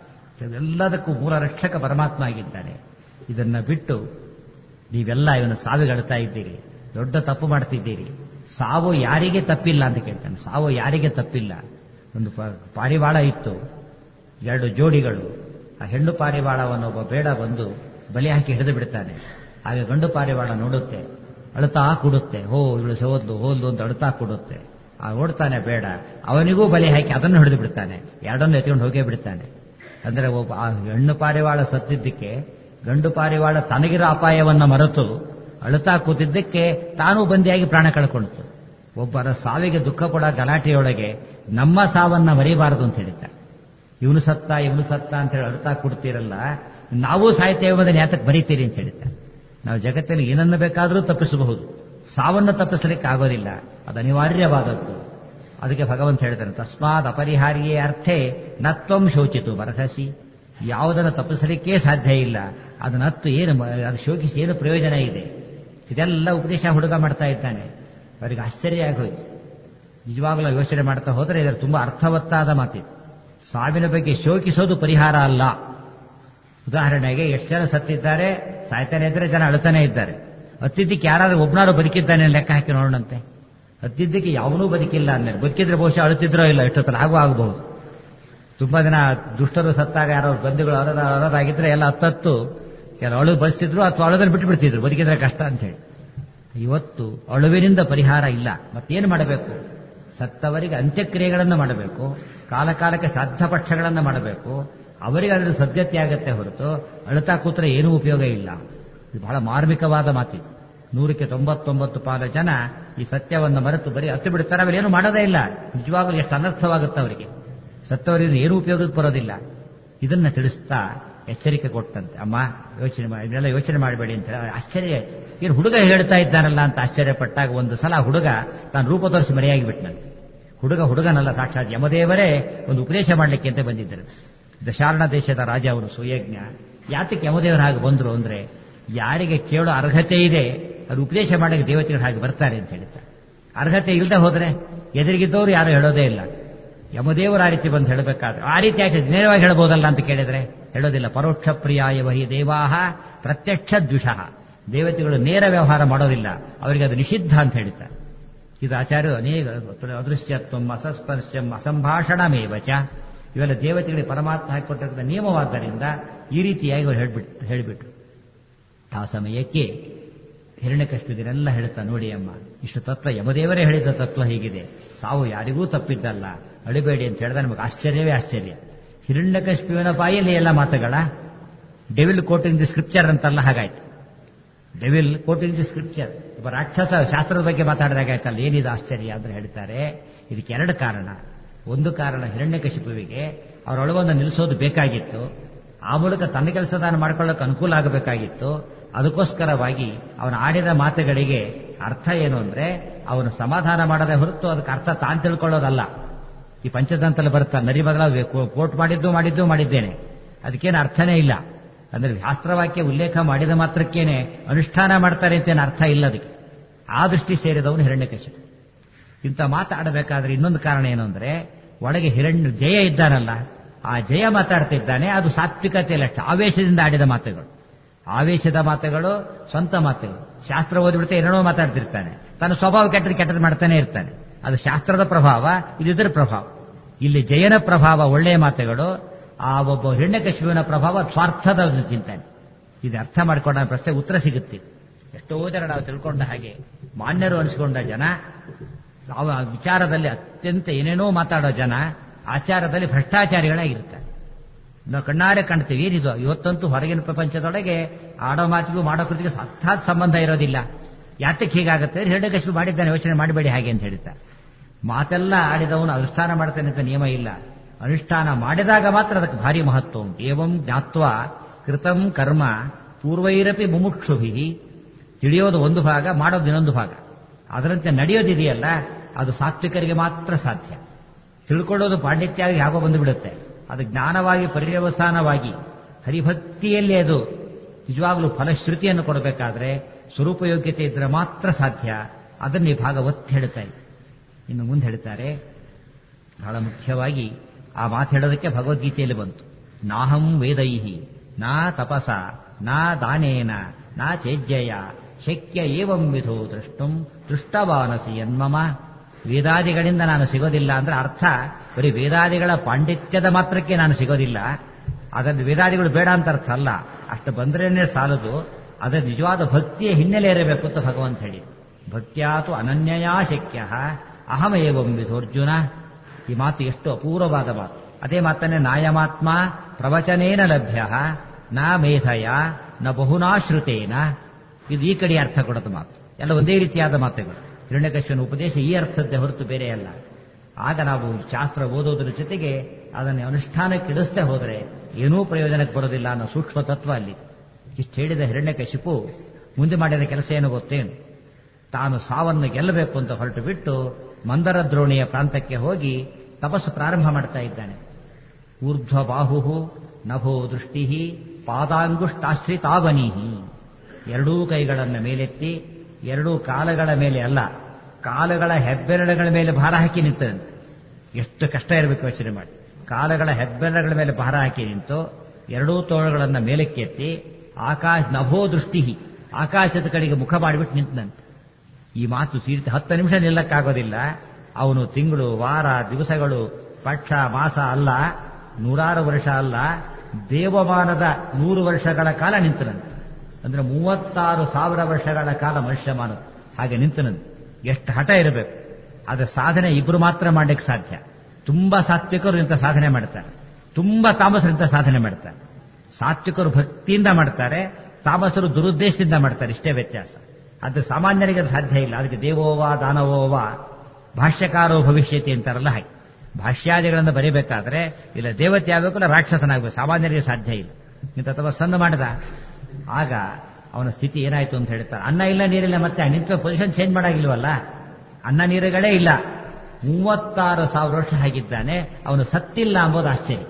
ಎಲ್ಲದಕ್ಕೂ ಮೂಲ ರಕ್ಷಕ ಪರಮಾತ್ಮ ಆಗಿದ್ದಾನೆ. ಇದನ್ನ ಬಿಟ್ಟು ನೀವೆಲ್ಲ ಇವನು ಸಾವಿಗಳ್ತಾ ಇದ್ದೀರಿ, ದೊಡ್ಡ ತಪ್ಪು ಮಾಡ್ತಿದ್ದೀರಿ. ಸಾವು ಯಾರಿಗೆ ತಪ್ಪಿಲ್ಲ ಅಂತ ಕೇಳ್ತಾನೆ. ಸಾವು ಯಾರಿಗೆ ತಪ್ಪಿಲ್ಲ? ಒಂದು ಪಾರಿವಾಳ ಇತ್ತು, ಎರಡು ಜೋಡಿಗಳು. ಆ ಹೆಣ್ಣು ಪಾರಿವಾಳವನ್ನು ಒಬ್ಬ ಬೇಡ ಬಂದು ಬಲಿ ಹಾಕಿ ಹಿಡಿದು ಬಿಡ್ತಾನೆ. ಆಗ ಗಂಡು ಪಾರಿವಾಳ ನೋಡುತ್ತೆ, ಅಳುತ್ತಾ ಕೂಡುತ್ತೆ, ಹೋ ಇವಳು ಸೋದ್ಲು ಹೋದ್ಲು ಅಂತ ಅಳುತ್ತಾ ಕೂಡುತ್ತೆ. ಆ ಓಡ್ತಾನೆ ಬೇಡ, ಅವನಿಗೂ ಬಲಿ ಹಾಕಿ ಅದನ್ನು ಹಿಡಿದು ಬಿಡ್ತಾನೆ, ಎರಡನ್ನು ಎತ್ಕೊಂಡು ಹೋಗೇ ಬಿಡ್ತಾನೆ. ಅಂದ್ರೆ ಒಬ್ಬ ಆ ಹೆಣ್ಣು ಪಾರಿವಾಳ ಸತ್ತಿದ್ದಕ್ಕೆ ಗಂಡು ಪಾರಿವಾಳ ತನಗಿರೋ ಅಪಾಯವನ್ನ ಮರೆತು ಅಳುತ್ತಾ ಕೂತಿದ್ದಕ್ಕೆ ತಾನೂ ಬಂದಿಯಾಗಿ ಪ್ರಾಣ ಕಳ್ಕೊಂಡಿತು. ಒಬ್ಬರ ಸಾವಿಗೆ ದುಃಖ ಪಡ ಗಲಾಟೆಯೊಳಗೆ ನಮ್ಮ ಸಾವನ್ನ ಮರಿಬಾರದು ಅಂತ ಹೇಳಿದ್ದಾರೆ. ಇವನು ಸತ್ತ ಇವನು ಸತ್ತ ಅಂತ ಹೇಳಿ ಅಳುತ್ತಾ ಕೂಡ್ತೀರಲ್ಲ, ನಾವೂ ಸಾಯ್ತೇವೆ ಅದನ್ನು ಯಾತಕ್ಕೆ ಬರೀತೀರಿ ಅಂತ ಹೇಳಿದ್ದಾರೆ. ನಾವು ಜಗತ್ತಲ್ಲಿ ಏನನ್ನು ಬೇಕಾದರೂ ತಪ್ಪಿಸಬಹುದು, ಸಾವನ್ನು ತಪ್ಪಿಸಲಿಕ್ಕೆ ಆಗೋದಿಲ್ಲ, ಅದು ಅನಿವಾರ್ಯವಾದದ್ದು. ಅದಕ್ಕೆ ಭಗವಂತ ಹೇಳ್ತಾನೆ, ತಸ್ಮಾತ್ ಅಪರಿಹಾರ್ಯೇ ಅರ್ಥೇ ನತ್ವಂ ಶೋಚಿತು ಬರಹಸಿ. ಯಾವುದನ್ನು ತಪ್ಪಿಸಲಿಕ್ಕೇ ಸಾಧ್ಯ ಇಲ್ಲ, ಅದನ್ನ ಹತ್ತು ಏನು ಅದು ಶೋಕಿಸಿ ಏನು ಪ್ರಯೋಜನ ಇದೆ? ಇದೆಲ್ಲ ಉಪದೇಶ ಹುಡುಗ ಮಾಡ್ತಾ ಇದ್ದಾನೆ. ಅವರಿಗೆ ಆಶ್ಚರ್ಯ ಆಗೋಯ್ತು. ನಿಜವಾಗಲೂ ಯೋಚನೆ ಮಾಡ್ತಾ ಹೋದರೆ ಇದರ ತುಂಬ ಅರ್ಥವತ್ತಾದ ಮಾತಿದೆ. ಸಾವಿನ ಬಗ್ಗೆ ಶೋಕಿಸೋದು ಪರಿಹಾರ ಅಲ್ಲ. ಉದಾಹರಣೆಗೆ ಎಷ್ಟು ಜನ ಸತ್ತಿದ್ದಾರೆ, ಸಾಯ್ತಾನೆ ಇದ್ರೆ ಜನ ಅಳುತ್ತಾನೆ ಇದ್ದಾರೆ. ಹತ್ತಿದ್ದಕ್ಕೆ ಯಾರಾದ್ರೂ ಒಬ್ಬನಾರು ಬದುಕಿದ್ದಾನೆ ಲೆಕ್ಕ ಹಾಕಿ ನೋಡೋಣಂತೆ. ಹತ್ತಿದ್ದಕ್ಕೆ ಯಾವನೂ ಬದುಕಿಲ್ಲ ಅಂದ್ರೆ ಬದುಕಿದ್ರೆ ಬಹುಶಃ ಅಳುತ್ತಿದ್ರೋ ಇಲ್ಲ, ಎಷ್ಟೊತ್ತಲ್ಲಿ ಹಾಗೂ ಆಗಬಹುದು. ತುಂಬಾ ಜನ ದುಷ್ಟರು ಸತ್ತಾಗ ಯಾರೋ ಬಂಧುಗಳು ಅಳದ ಅಳದಾಗಿದ್ರೆ ಎಲ್ಲ ಹತ್ತತ್ತು ಕೆಲವು ಅಳು ಬಯಸ್ತಿದ್ರು ಅಥವಾ ಅಳೋದನ್ನು ಬಿಟ್ಟು ಬಿಡ್ತಿದ್ರು, ಬದುಕಿದ್ರೆ ಕಷ್ಟ ಅಂತ ಹೇಳಿ. ಇವತ್ತು ಅಳುವಿನಿಂದ ಪರಿಹಾರ ಇಲ್ಲ. ಮತ್ತೇನು ಮಾಡಬೇಕು? ಸತ್ತವರಿಗೆ ಅಂತ್ಯಕ್ರಿಯೆಗಳನ್ನು ಮಾಡಬೇಕು, ಕಾಲ ಕಾಲಕ್ಕೆ ಶ್ರಾದ್ದ ಪಕ್ಷಗಳನ್ನು ಮಾಡಬೇಕು. ಅವರಿಗೆ ಅದರ ಸದ್ಯತೆ ಆಗತ್ತೆ ಹೊರತು ಅಳುತ್ತಾ ಕೂತ್ರೆ ಏನೂ ಉಪಯೋಗ ಇಲ್ಲ. ಇದು ಬಹಳ ಮಾರ್ಮಿಕವಾದ ಮಾತಿದೆ. ನೂರಕ್ಕೆ ತೊಂಬತ್ತೊಂಬತ್ತು ಪಾಲು ಜನ ಈ ಸತ್ಯವನ್ನು ಮರೆತು ಬರೀ ಹತ್ತು ಬಿಡ್ತಾರೆ, ಅವರೇನು ಮಾಡೋದೇ ಇಲ್ಲ. ನಿಜವಾಗಲೂ ಎಷ್ಟು ಅನರ್ಥವಾಗುತ್ತೆ ಅವರಿಗೆ. ಸತ್ತವರಿಗೆ ಏನೂ ಉಪಯೋಗಕ್ಕೆ ಬರೋದಿಲ್ಲ. ಇದನ್ನ ತಿಳಿಸ್ತಾ ಎಚ್ಚರಿಕೆ ಕೊಟ್ಟಂತೆ, ಅಮ್ಮ ಯೋಚನೆ ಮಾಡಿ, ಇದೆಲ್ಲ ಯೋಚನೆ ಮಾಡಬೇಡಿ ಅಂತ ಹೇಳಿ. ಆಶ್ಚರ್ಯ, ಏನು ಹುಡುಗ ಹೇಳ್ತಾ ಇದ್ದಾನಲ್ಲ ಅಂತ ಆಶ್ಚರ್ಯಪಟ್ಟಾಗ ಒಂದು ಸಲ ಹುಡುಗ ತಾನು ರೂಪ ತೋರಿಸಿ ಮರೆಯಾಗಿ ಬಿಟ್ಟನಂತೆ. ಹುಡುಗ ಹುಡುಗನಲ್ಲ, ಸಾಕ್ಷಾತ್ ಯಮದೇವರೇ ಒಂದು ಉಪದೇಶ ಮಾಡಲಿಕ್ಕೆ ಅಂತ ಬಂದಿದ್ದರು. ದಶಾರ್ಣ ದೇಶದ ರಾಜ ಅವರು ಸುಯಜ್ಞ. ಯಾತಕ್ಕೆ ಯಮದೇವರು ಹಾಗೆ ಬಂದರು ಅಂದ್ರೆ, ಯಾರಿಗೆ ಕೇಳೋ ಅರ್ಹತೆ ಇದೆ ಅದು ಉಪದೇಶ ಮಾಡಕ್ಕೆ ದೇವತೆಗಳು ಹಾಗೆ ಬರ್ತಾರೆ ಅಂತ ಹೇಳ್ತಾರೆ. ಅರ್ಹತೆ ಇಲ್ಲದೆ ಹೋದ್ರೆ ಎದುರಿಗಿದ್ದವರು ಯಾರು ಹೇಳೋದೇ ಇಲ್ಲ. ಯಮದೇವರು ಆ ರೀತಿ ಬಂದು ಹೇಳಬೇಕಾದ್ರೆ ಆ ರೀತಿ ಯಾಕೆ ನೇರವಾಗಿ ಹೇಳ್ಬೋದಲ್ಲ ಅಂತ ಕೇಳಿದ್ರೆ ಹೇಳೋದಿಲ್ಲ. ಪರೋಕ್ಷ ಪ್ರಿಯಾಯ ವಹಿ ದೇವಾಹ ಪ್ರತ್ಯಕ್ಷ ದ್ವಿಷಃ. ದೇವತೆಗಳು ನೇರ ವ್ಯವಹಾರ ಮಾಡೋದಿಲ್ಲ, ಅವರಿಗೆ ಅದು ನಿಷಿದ್ಧ ಅಂತ ಹೇಳ್ತಾರೆ. ಇದು ಆಚಾರ್ಯರು ಅನೇಕ ಅದೃಶ್ಯತ್ವಂ ಅಸಸ್ಪರ್ಶಂ ಅಸಂಭಾಷಣಮೇವಚ ಇವೆಲ್ಲ ದೇವತೆಗಳಿಗೆ ಪರಮಾತ್ಮ ಹಾಕಿಕೊಟ್ಟಿರುವ ನಿಯಮವಾದ್ದರಿಂದ ಈ ರೀತಿಯಾಗಿ ಅವರು ಹೇಳ್ಬಿಟ್ಟು ಹೇಳಿಬಿಟ್ರು. ಆ ಸಮಯಕ್ಕೆ ಹಿರಣ್ಯಕಶಿಪುವಿನೆಲ್ಲ ಹೇಳ್ತಾ, ನೋಡಿ ಅಮ್ಮ, ಇಷ್ಟು ತತ್ವ ಯಮದೇವರೇ ಹೇಳಿದ ತತ್ವ ಹೀಗಿದೆ, ಸಾವು ಯಾರಿಗೂ ತಪ್ಪಿದ್ದಲ್ಲ, ಅಳಿಬೇಡಿ ಅಂತ ಹೇಳಿದ. ನಮಗೆ ಆಶ್ಚರ್ಯವೇ ಆಶ್ಚರ್ಯ. ಹಿರಣ್ಯಕಶಿಪುವಿನ ಬಾಯಲ್ಲಿ ಎಲ್ಲ ಮಾತುಗಳ ಡೆವಿಲ್ ಕೋಟಿಂಗ್ ದಿ ಸ್ಕ್ರಿಪ್ಚರ್ ಅಂತಲ್ಲ, ಹಾಗಾಯ್ತು. ಡೆವಿಲ್ ಕೋಟಿಂಗ್ ದಿ ಸ್ಕ್ರಿಪ್ಚರ್, ಒಬ್ಬ ರಾಕ್ಷಸ ಶಾಸ್ತ್ರದ ಬಗ್ಗೆ ಮಾತಾಡಿದಾಗಾಯ್ತಲ್ಲ. ಏನಿದು ಆಶ್ಚರ್ಯ ಅಂದ್ರೆ ಹೇಳ್ತಾರೆ, ಇದಕ್ಕೆ ಎರಡು ಕಾರಣ. ಒಂದು ಕಾರಣ, ಹಿರಣ್ಯಕಶಿಪುವಿಗೆ ಅವರ ಅಳುವನ್ನು ನಿಲ್ಲಿಸೋದು ಬೇಕಾಗಿತ್ತು, ಆ ಮೂಲಕ ತನ್ನ ಕೆಲಸ ತಾನು ಮಾಡ್ಕೊಳ್ಳೋಕೆ ಅನುಕೂಲ ಆಗಬೇಕಾಗಿತ್ತು. ಅದಕ್ಕೋಸ್ಕರವಾಗಿ ಅವನು ಆಡಿದ ಮಾತುಗಳಿಗೆ ಅರ್ಥ ಏನು ಅಂದ್ರೆ, ಅವನು ಸಮಾಧಾನ ಮಾಡದೆ ಹೊರತು ಅದಕ್ಕೆ ಅರ್ಥ ತಾನು ತಿಳ್ಕೊಳ್ಳೋದಲ್ಲ. ಈ ಪಂಚದಂತಲ್ಲಿ ಬರುತ್ತಾ, ನರಿಮಗಲ ಕೋಟ್ ಮಾಡಿದ್ದು ಮಾಡಿದ್ದು ಮಾಡಿದ್ದೇನೆ, ಅದಕ್ಕೇನು ಅರ್ಥನೇ ಇಲ್ಲ. ಅಂದ್ರೆ ಶಾಸ್ತ್ರವಾಕ್ಯ ಉಲ್ಲೇಖ ಮಾಡಿದ ಮಾತ್ರಕ್ಕೇನೆ ಅನುಷ್ಠಾನ ಮಾಡ್ತಾರೆ ಅಂತೇನು ಅರ್ಥ ಇಲ್ಲ ಅದಕ್ಕೆ. ಆ ದೃಷ್ಟಿ ಸೇರಿದವನು ಹಿರಣ್ಯಕಶಿಪು. ಇಂಥ ಮಾತಾಡಬೇಕಾದ್ರೆ ಇನ್ನೊಂದು ಕಾರಣ ಏನು ಅಂದ್ರೆ, ಒಳಗೆ ಹಿರಣ್ಯ ಜಯ ಇದ್ದಾನಲ್ಲ, ಆ ಜಯ ಮಾತಾಡ್ತಿದ್ದಾನೆ, ಅದು ಸಾತ್ವಿಕತೆಯಲ್ಲ, ಆವೇಶದಿಂದ ಆಡಿದ ಮಾತುಗಳು. ಆವೇಶದ ಮಾತುಗಳು ಸ್ವಂತ ಮಾತುಗಳು. ಶಾಸ್ತ್ರ ಓದಿಬಿಡ್ತಾ ಏನೇನೋ ಮಾತಾಡ್ತಿರ್ತಾನೆ, ತನ್ನ ಸ್ವಭಾವ ಕೆಟ್ಟದ್ದು ಕೆಟ್ಟದ್ದು ಮಾಡ್ತಾನೆ ಇರ್ತಾನೆ. ಅದು ಶಾಸ್ತ್ರದ ಪ್ರಭಾವ, ಇದು ಇದರ ಪ್ರಭಾವ. ಇಲ್ಲಿ ಜಯನ ಪ್ರಭಾವ ಒಳ್ಳೆಯ ಮಾತುಗಳು, ಆ ಒಬ್ಬ ಹಿರಣ್ಯಕಶಿಪುವಿನ ಪ್ರಭಾವ ಸ್ವಾರ್ಥದ ಚಿಂತನೆ. ಇದು ಅರ್ಥ ಮಾಡಿಕೊಂಡ ಪ್ರಶ್ನೆ ಉತ್ತರ ಸಿಗುತ್ತೆ. ಎಷ್ಟೋ ಜನ ನಾವು ತಿಳ್ಕೊಂಡ ಹಾಗೆ ಮಾನ್ಯರು ಅನಿಸಿಕೊಂಡ ಜನ, ಅವ ವಿಚಾರದಲ್ಲಿ ಅತ್ಯಂತ ಏನೇನೋ ಮಾತಾಡೋ ಜನ ಆಚಾರದಲ್ಲಿ ಭ್ರಷ್ಟಾಚಾರಿಗಳಾಗಿರ್ತಾರೆ. ನಾವು ಕಣ್ಣಾರೆ ಕಾಣ್ತೀವಿ. ಏನಿದು ಇವತ್ತಂತೂ ಹೊರಗಿನ ಪ್ರಪಂಚದೊಳಗೆ ಆಡೋ ಮಾತಿಗೂ ಮಾಡೋ ಕೃತಿಗೆ ಸಾಕ್ಷಾತ್ ಸಂಬಂಧ ಇರೋದಿಲ್ಲ. ಯಾತಕ್ಕೆ ಹೀಗಾಗುತ್ತೆ? ಹಿರಣ್ಯಕಶಿಪು ಮಾಡಿದ್ದಾನೆ, ಯೋಚನೆ ಮಾಡಬೇಡಿ ಹಾಗೆ ಅಂತ ಹೇಳ್ತಾರೆ. ಮಾತೆಲ್ಲ ಆಡಿದವನು ಅನುಷ್ಠಾನ ಮಾಡ್ತಾನೆ ಅಂತ ನಿಯಮ ಇಲ್ಲ. ಅನುಷ್ಠಾನ ಮಾಡಿದಾಗ ಮಾತ್ರ ಅದಕ್ಕೆ ಭಾರಿ ಮಹತ್ವ ಉಂಟು. ಏವಂ ಜ್ಞಾತ್ವ ಕೃತಂ ಕರ್ಮ ಪೂರ್ವೈರಪಿ ಮುಮುಕ್ಷುಭಿ. ತಿಳಿಯೋದು ಒಂದು ಭಾಗ, ಮಾಡೋದು ಇನ್ನೊಂದು ಭಾಗ. ಅದರಂತೆ ನಡೆಯೋದಿದೆಯಲ್ಲ, ಅದು ಸಾತ್ವಿಕರಿಗೆ ಮಾತ್ರ ಸಾಧ್ಯ. ತಿಳ್ಕೊಳ್ಳೋದು ಪಾಂಡಿತ್ಯಾಗಿ ಯಾಗೋ ಬಂದು ಬಿಡುತ್ತೆ. ಅದು ಜ್ಞಾನವಾಗಿ ಪರ್ಯವಸಾನವಾಗಿ ಹರಿಭಕ್ತಿಯಲ್ಲಿ ಅದು ನಿಜವಾಗಲೂ ಫಲಶ್ರುತಿಯನ್ನು ಕೊಡಬೇಕಾದ್ರೆ ಸ್ವರೂಪಯೋಗ್ಯತೆ ಇದ್ರೆ ಮಾತ್ರ ಸಾಧ್ಯ. ಅದನ್ನು ಈ ಭಾಗ ಒತ್ತಿ ಹೇಳ್ತಾ ಇದೆ. ಇನ್ನು ಮುಂದೆ ಹೇಳ್ತಾರೆ, ಬಹಳ ಮುಖ್ಯವಾಗಿ ಆ ಮಾತು ಹೇಳೋದಕ್ಕೆ ಭಗವದ್ಗೀತೆಯಲ್ಲಿ ಬಂತು. ನಾಹಂ ವೇದೈಹಿ ನಾ ತಪಸ ನಾ ದಾನೇನ ನಾ ಚೇಜ್ಜಯ ಶಕ್ಯ ಏವಂ ವಿಧೋ ದೃಷ್ಟುಂ ದೃಷ್ಟವಾನಸಿ ಯನ್ಮಮ. ವೇದಾದಿಗಳಿಂದ ನಾನು ಸಿಗೋದಿಲ್ಲ ಅಂದ್ರೆ ಅರ್ಥ ಬರೀ ವೇದಾದಿಗಳ ಪಾಂಡಿತ್ಯದ ಮಾತ್ರಕ್ಕೆ ನಾನು ಸಿಗೋದಿಲ್ಲ, ಅದರ ವೇದಾದಿಗಳು ಬೇಡ ಅಂತ ಅರ್ಥ ಅಲ್ಲ. ಅಷ್ಟು ಬಂದ್ರೇನೆ ಸಾಲದು, ಅದರ ನಿಜವಾದ ಭಕ್ತಿಯ ಹಿನ್ನೆಲೆ ಇರಬೇಕು ಅಂತ ಭಗವಂತ ಹೇಳಿ. ಭಕ್ತ್ಯಾತು ಅನನ್ಯಯಾ ಶಕ್ಯ ಅಹಮೇವಂ ವಿಧೋರ್ಜುನ. ಈ ಮಾತು ಎಷ್ಟು ಅಪೂರ್ವವಾದ ಮಾತು. ಅದೇ ಮಾತನ್ನೇ ನಾಯಮಾತ್ಮ ಪ್ರವಚನೇನ ಲಭ್ಯ ನ ಮೇಧಯ ನ ಬಹುನಾಶ್ರುತೇನ. ಇದು ಈ ಕಡೆ ಅರ್ಥ ಕೊಡೋದು ಮಾತು. ಎಲ್ಲ ಒಂದೇ ರೀತಿಯಾದ ಮಾತುಗಳು. ಹಿರಣ್ಯಕಶ್ಯಪನ ಉಪದೇಶ ಈ ಅರ್ಥದ್ದೇ ಹೊರತು ಬೇರೆ ಅಲ್ಲ. ಆಗ ನಾವು ಶಾಸ್ತ್ರ ಓದೋದ್ರ ಜೊತೆಗೆ ಅದನ್ನು ಅನುಷ್ಠಾನಕ್ಕಿಡಿಸ್ತೇ ಹೋದರೆ ಏನೂ ಪ್ರಯೋಜನಕ್ಕೆ ಬರೋದಿಲ್ಲ ಅನ್ನೋ ಸೂಕ್ಷ್ಮ ತತ್ವ ಅಲ್ಲಿ. ಇಷ್ಟು ಹೇಳಿದ ಹಿರಣ್ಯಕಶಿಪು ಮುಂದೆ ಮಾಡಿದ ಕೆಲಸ ಏನು ಗೊತ್ತೇನು? ತಾನು ಸಾವನ್ನು ಗೆಲ್ಲಬೇಕು ಅಂತ ಹೊರಟು ಬಿಟ್ಟು ಮಂದರ ದ್ರೋಣಿಯ ಪ್ರಾಂತಕ್ಕೆ ಹೋಗಿ ತಪಸ್ಸು ಪ್ರಾರಂಭ ಮಾಡ್ತಾ ಇದ್ದಾನೆ. ಊರ್ಧ್ವ ಬಾಹು ನಭೋ ದೃಷ್ಟಿ ಪಾದಾಂಗುಷ್ಟಾಶ್ರಿತಾವನೀಹಿ. ಎರಡೂ ಕೈಗಳನ್ನು ಮೇಲೆತ್ತಿ ಎರಡೂ ಕಾಲಗಳ ಮೇಲೆ ಅಲ್ಲ, ಕಾಲಗಳ ಹೆಬ್ಬೆರಳುಗಳ ಮೇಲೆ ಭಾರ ಹಾಕಿ ನಿಂತಂತೆ. ಎಷ್ಟು ಕಷ್ಟ ಇರಬೇಕು ಯೋಚನೆ ಮಾಡಿ. ಕಾಲಗಳ ಹೆಬ್ಬೆರಳುಗಳ ಮೇಲೆ ಭಾರ ಹಾಕಿ ನಿಂತು ಎರಡೂ ತೋಳುಗಳನ್ನು ಮೇಲಕ್ಕೆತ್ತಿ ಆಕಾಶ ನಭೋ ದೃಷ್ಟಿ ಆಕಾಶದ ಕಡೆಗೆ ಮುಖ ಮಾಡಿಬಿಟ್ಟು ನಿಂತಂತೆ. ಈ ಮಾತು ಸೀರಿತ ಹತ್ತು ನಿಮಿಷ ನಿಲ್ಲಕ್ಕಾಗೋದಿಲ್ಲ. ಅವನು ತಿಂಗಳು, ವಾರ, ದಿವಸಗಳು, ಪಕ್ಷ, ಮಾಸ ಅಲ್ಲ, ನೂರಾರು ವರ್ಷ ಅಲ್ಲ, ದೇವಮಾನದ ನೂರು ವರ್ಷಗಳ ಕಾಲ ನಿಂತನಂತೆ. ಅಂದ್ರೆ ಮೂವತ್ತಾರು ಸಾವಿರ ವರ್ಷಗಳ ಕಾಲ ಮನುಷ್ಯಮಾನ ಹಾಗೆ ನಿಂತನಂತೆ. ಎಷ್ಟು ಹಠ ಇರಬೇಕು. ಅದರ ಸಾಧನೆ ಇಬ್ರು ಮಾತ್ರ ಮಾಡಲಿಕ್ಕೆ ಸಾಧ್ಯ. ತುಂಬಾ ಸಾತ್ವಿಕರು ಇಂಥ ಸಾಧನೆ ಮಾಡ್ತಾರೆ, ತುಂಬಾ ತಾಮಸರು ಇಂಥ ಸಾಧನೆ ಮಾಡ್ತಾರೆ. ಸಾತ್ವಿಕರು ಭಕ್ತಿಯಿಂದ ಮಾಡ್ತಾರೆ, ತಾಮಸರು ದುರುದ್ದೇಶದಿಂದ ಮಾಡ್ತಾರೆ. ಇಷ್ಟೇ ವ್ಯತ್ಯಾಸ. ಅದು ಸಾಮಾನ್ಯರಿಗೆ ಅದು ಸಾಧ್ಯ ಇಲ್ಲ. ಅದಕ್ಕೆ ದೇವೋವಾ ದಾನವೋವಾ ಭಾಷ್ಯಕಾರೋ ಭವಿಷ್ಯತಿ ಅಂತಾರಲ್ಲ ಹಾಗೆ. ಭಾಷ್ಯಾದಿಗಳನ್ನು ಬರೀಬೇಕಾದ್ರೆ ಇಲ್ಲ ದೇವತೆ ಆಗಬೇಕು, ಇಲ್ಲ ರಾಕ್ಷಸನಾಗಬೇಕು. ಸಾಮಾನ್ಯರಿಗೆ ಸಾಧ್ಯ ಇಲ್ಲ. ಇಂಥ ತಪಸ್ಸನ್ನು ಮಾಡಿದ ಆಗ ಅವನ ಸ್ಥಿತಿ ಏನಾಯ್ತು ಅಂತ ಹೇಳ್ತಾರೆ. ಅನ್ನ ಇಲ್ಲ, ನೀರಿಲ್ಲ, ಮತ್ತೆ ನಿಂತ ಪೊಸಿಷನ್ ಚೇಂಜ್ ಮಾಡಾಗಿಲ್ವಲ್ಲ, ಅನ್ನ ನೀರುಗಳೇ ಇಲ್ಲ. ಮೂವತ್ತಾರು ಸಾವಿರ ವರ್ಷ ಆಗಿದ್ದಾನೆ, ಅವನು ಸತ್ತಿಲ್ಲ ಅಂಬೋದು ಆಶ್ಚರ್ಯ.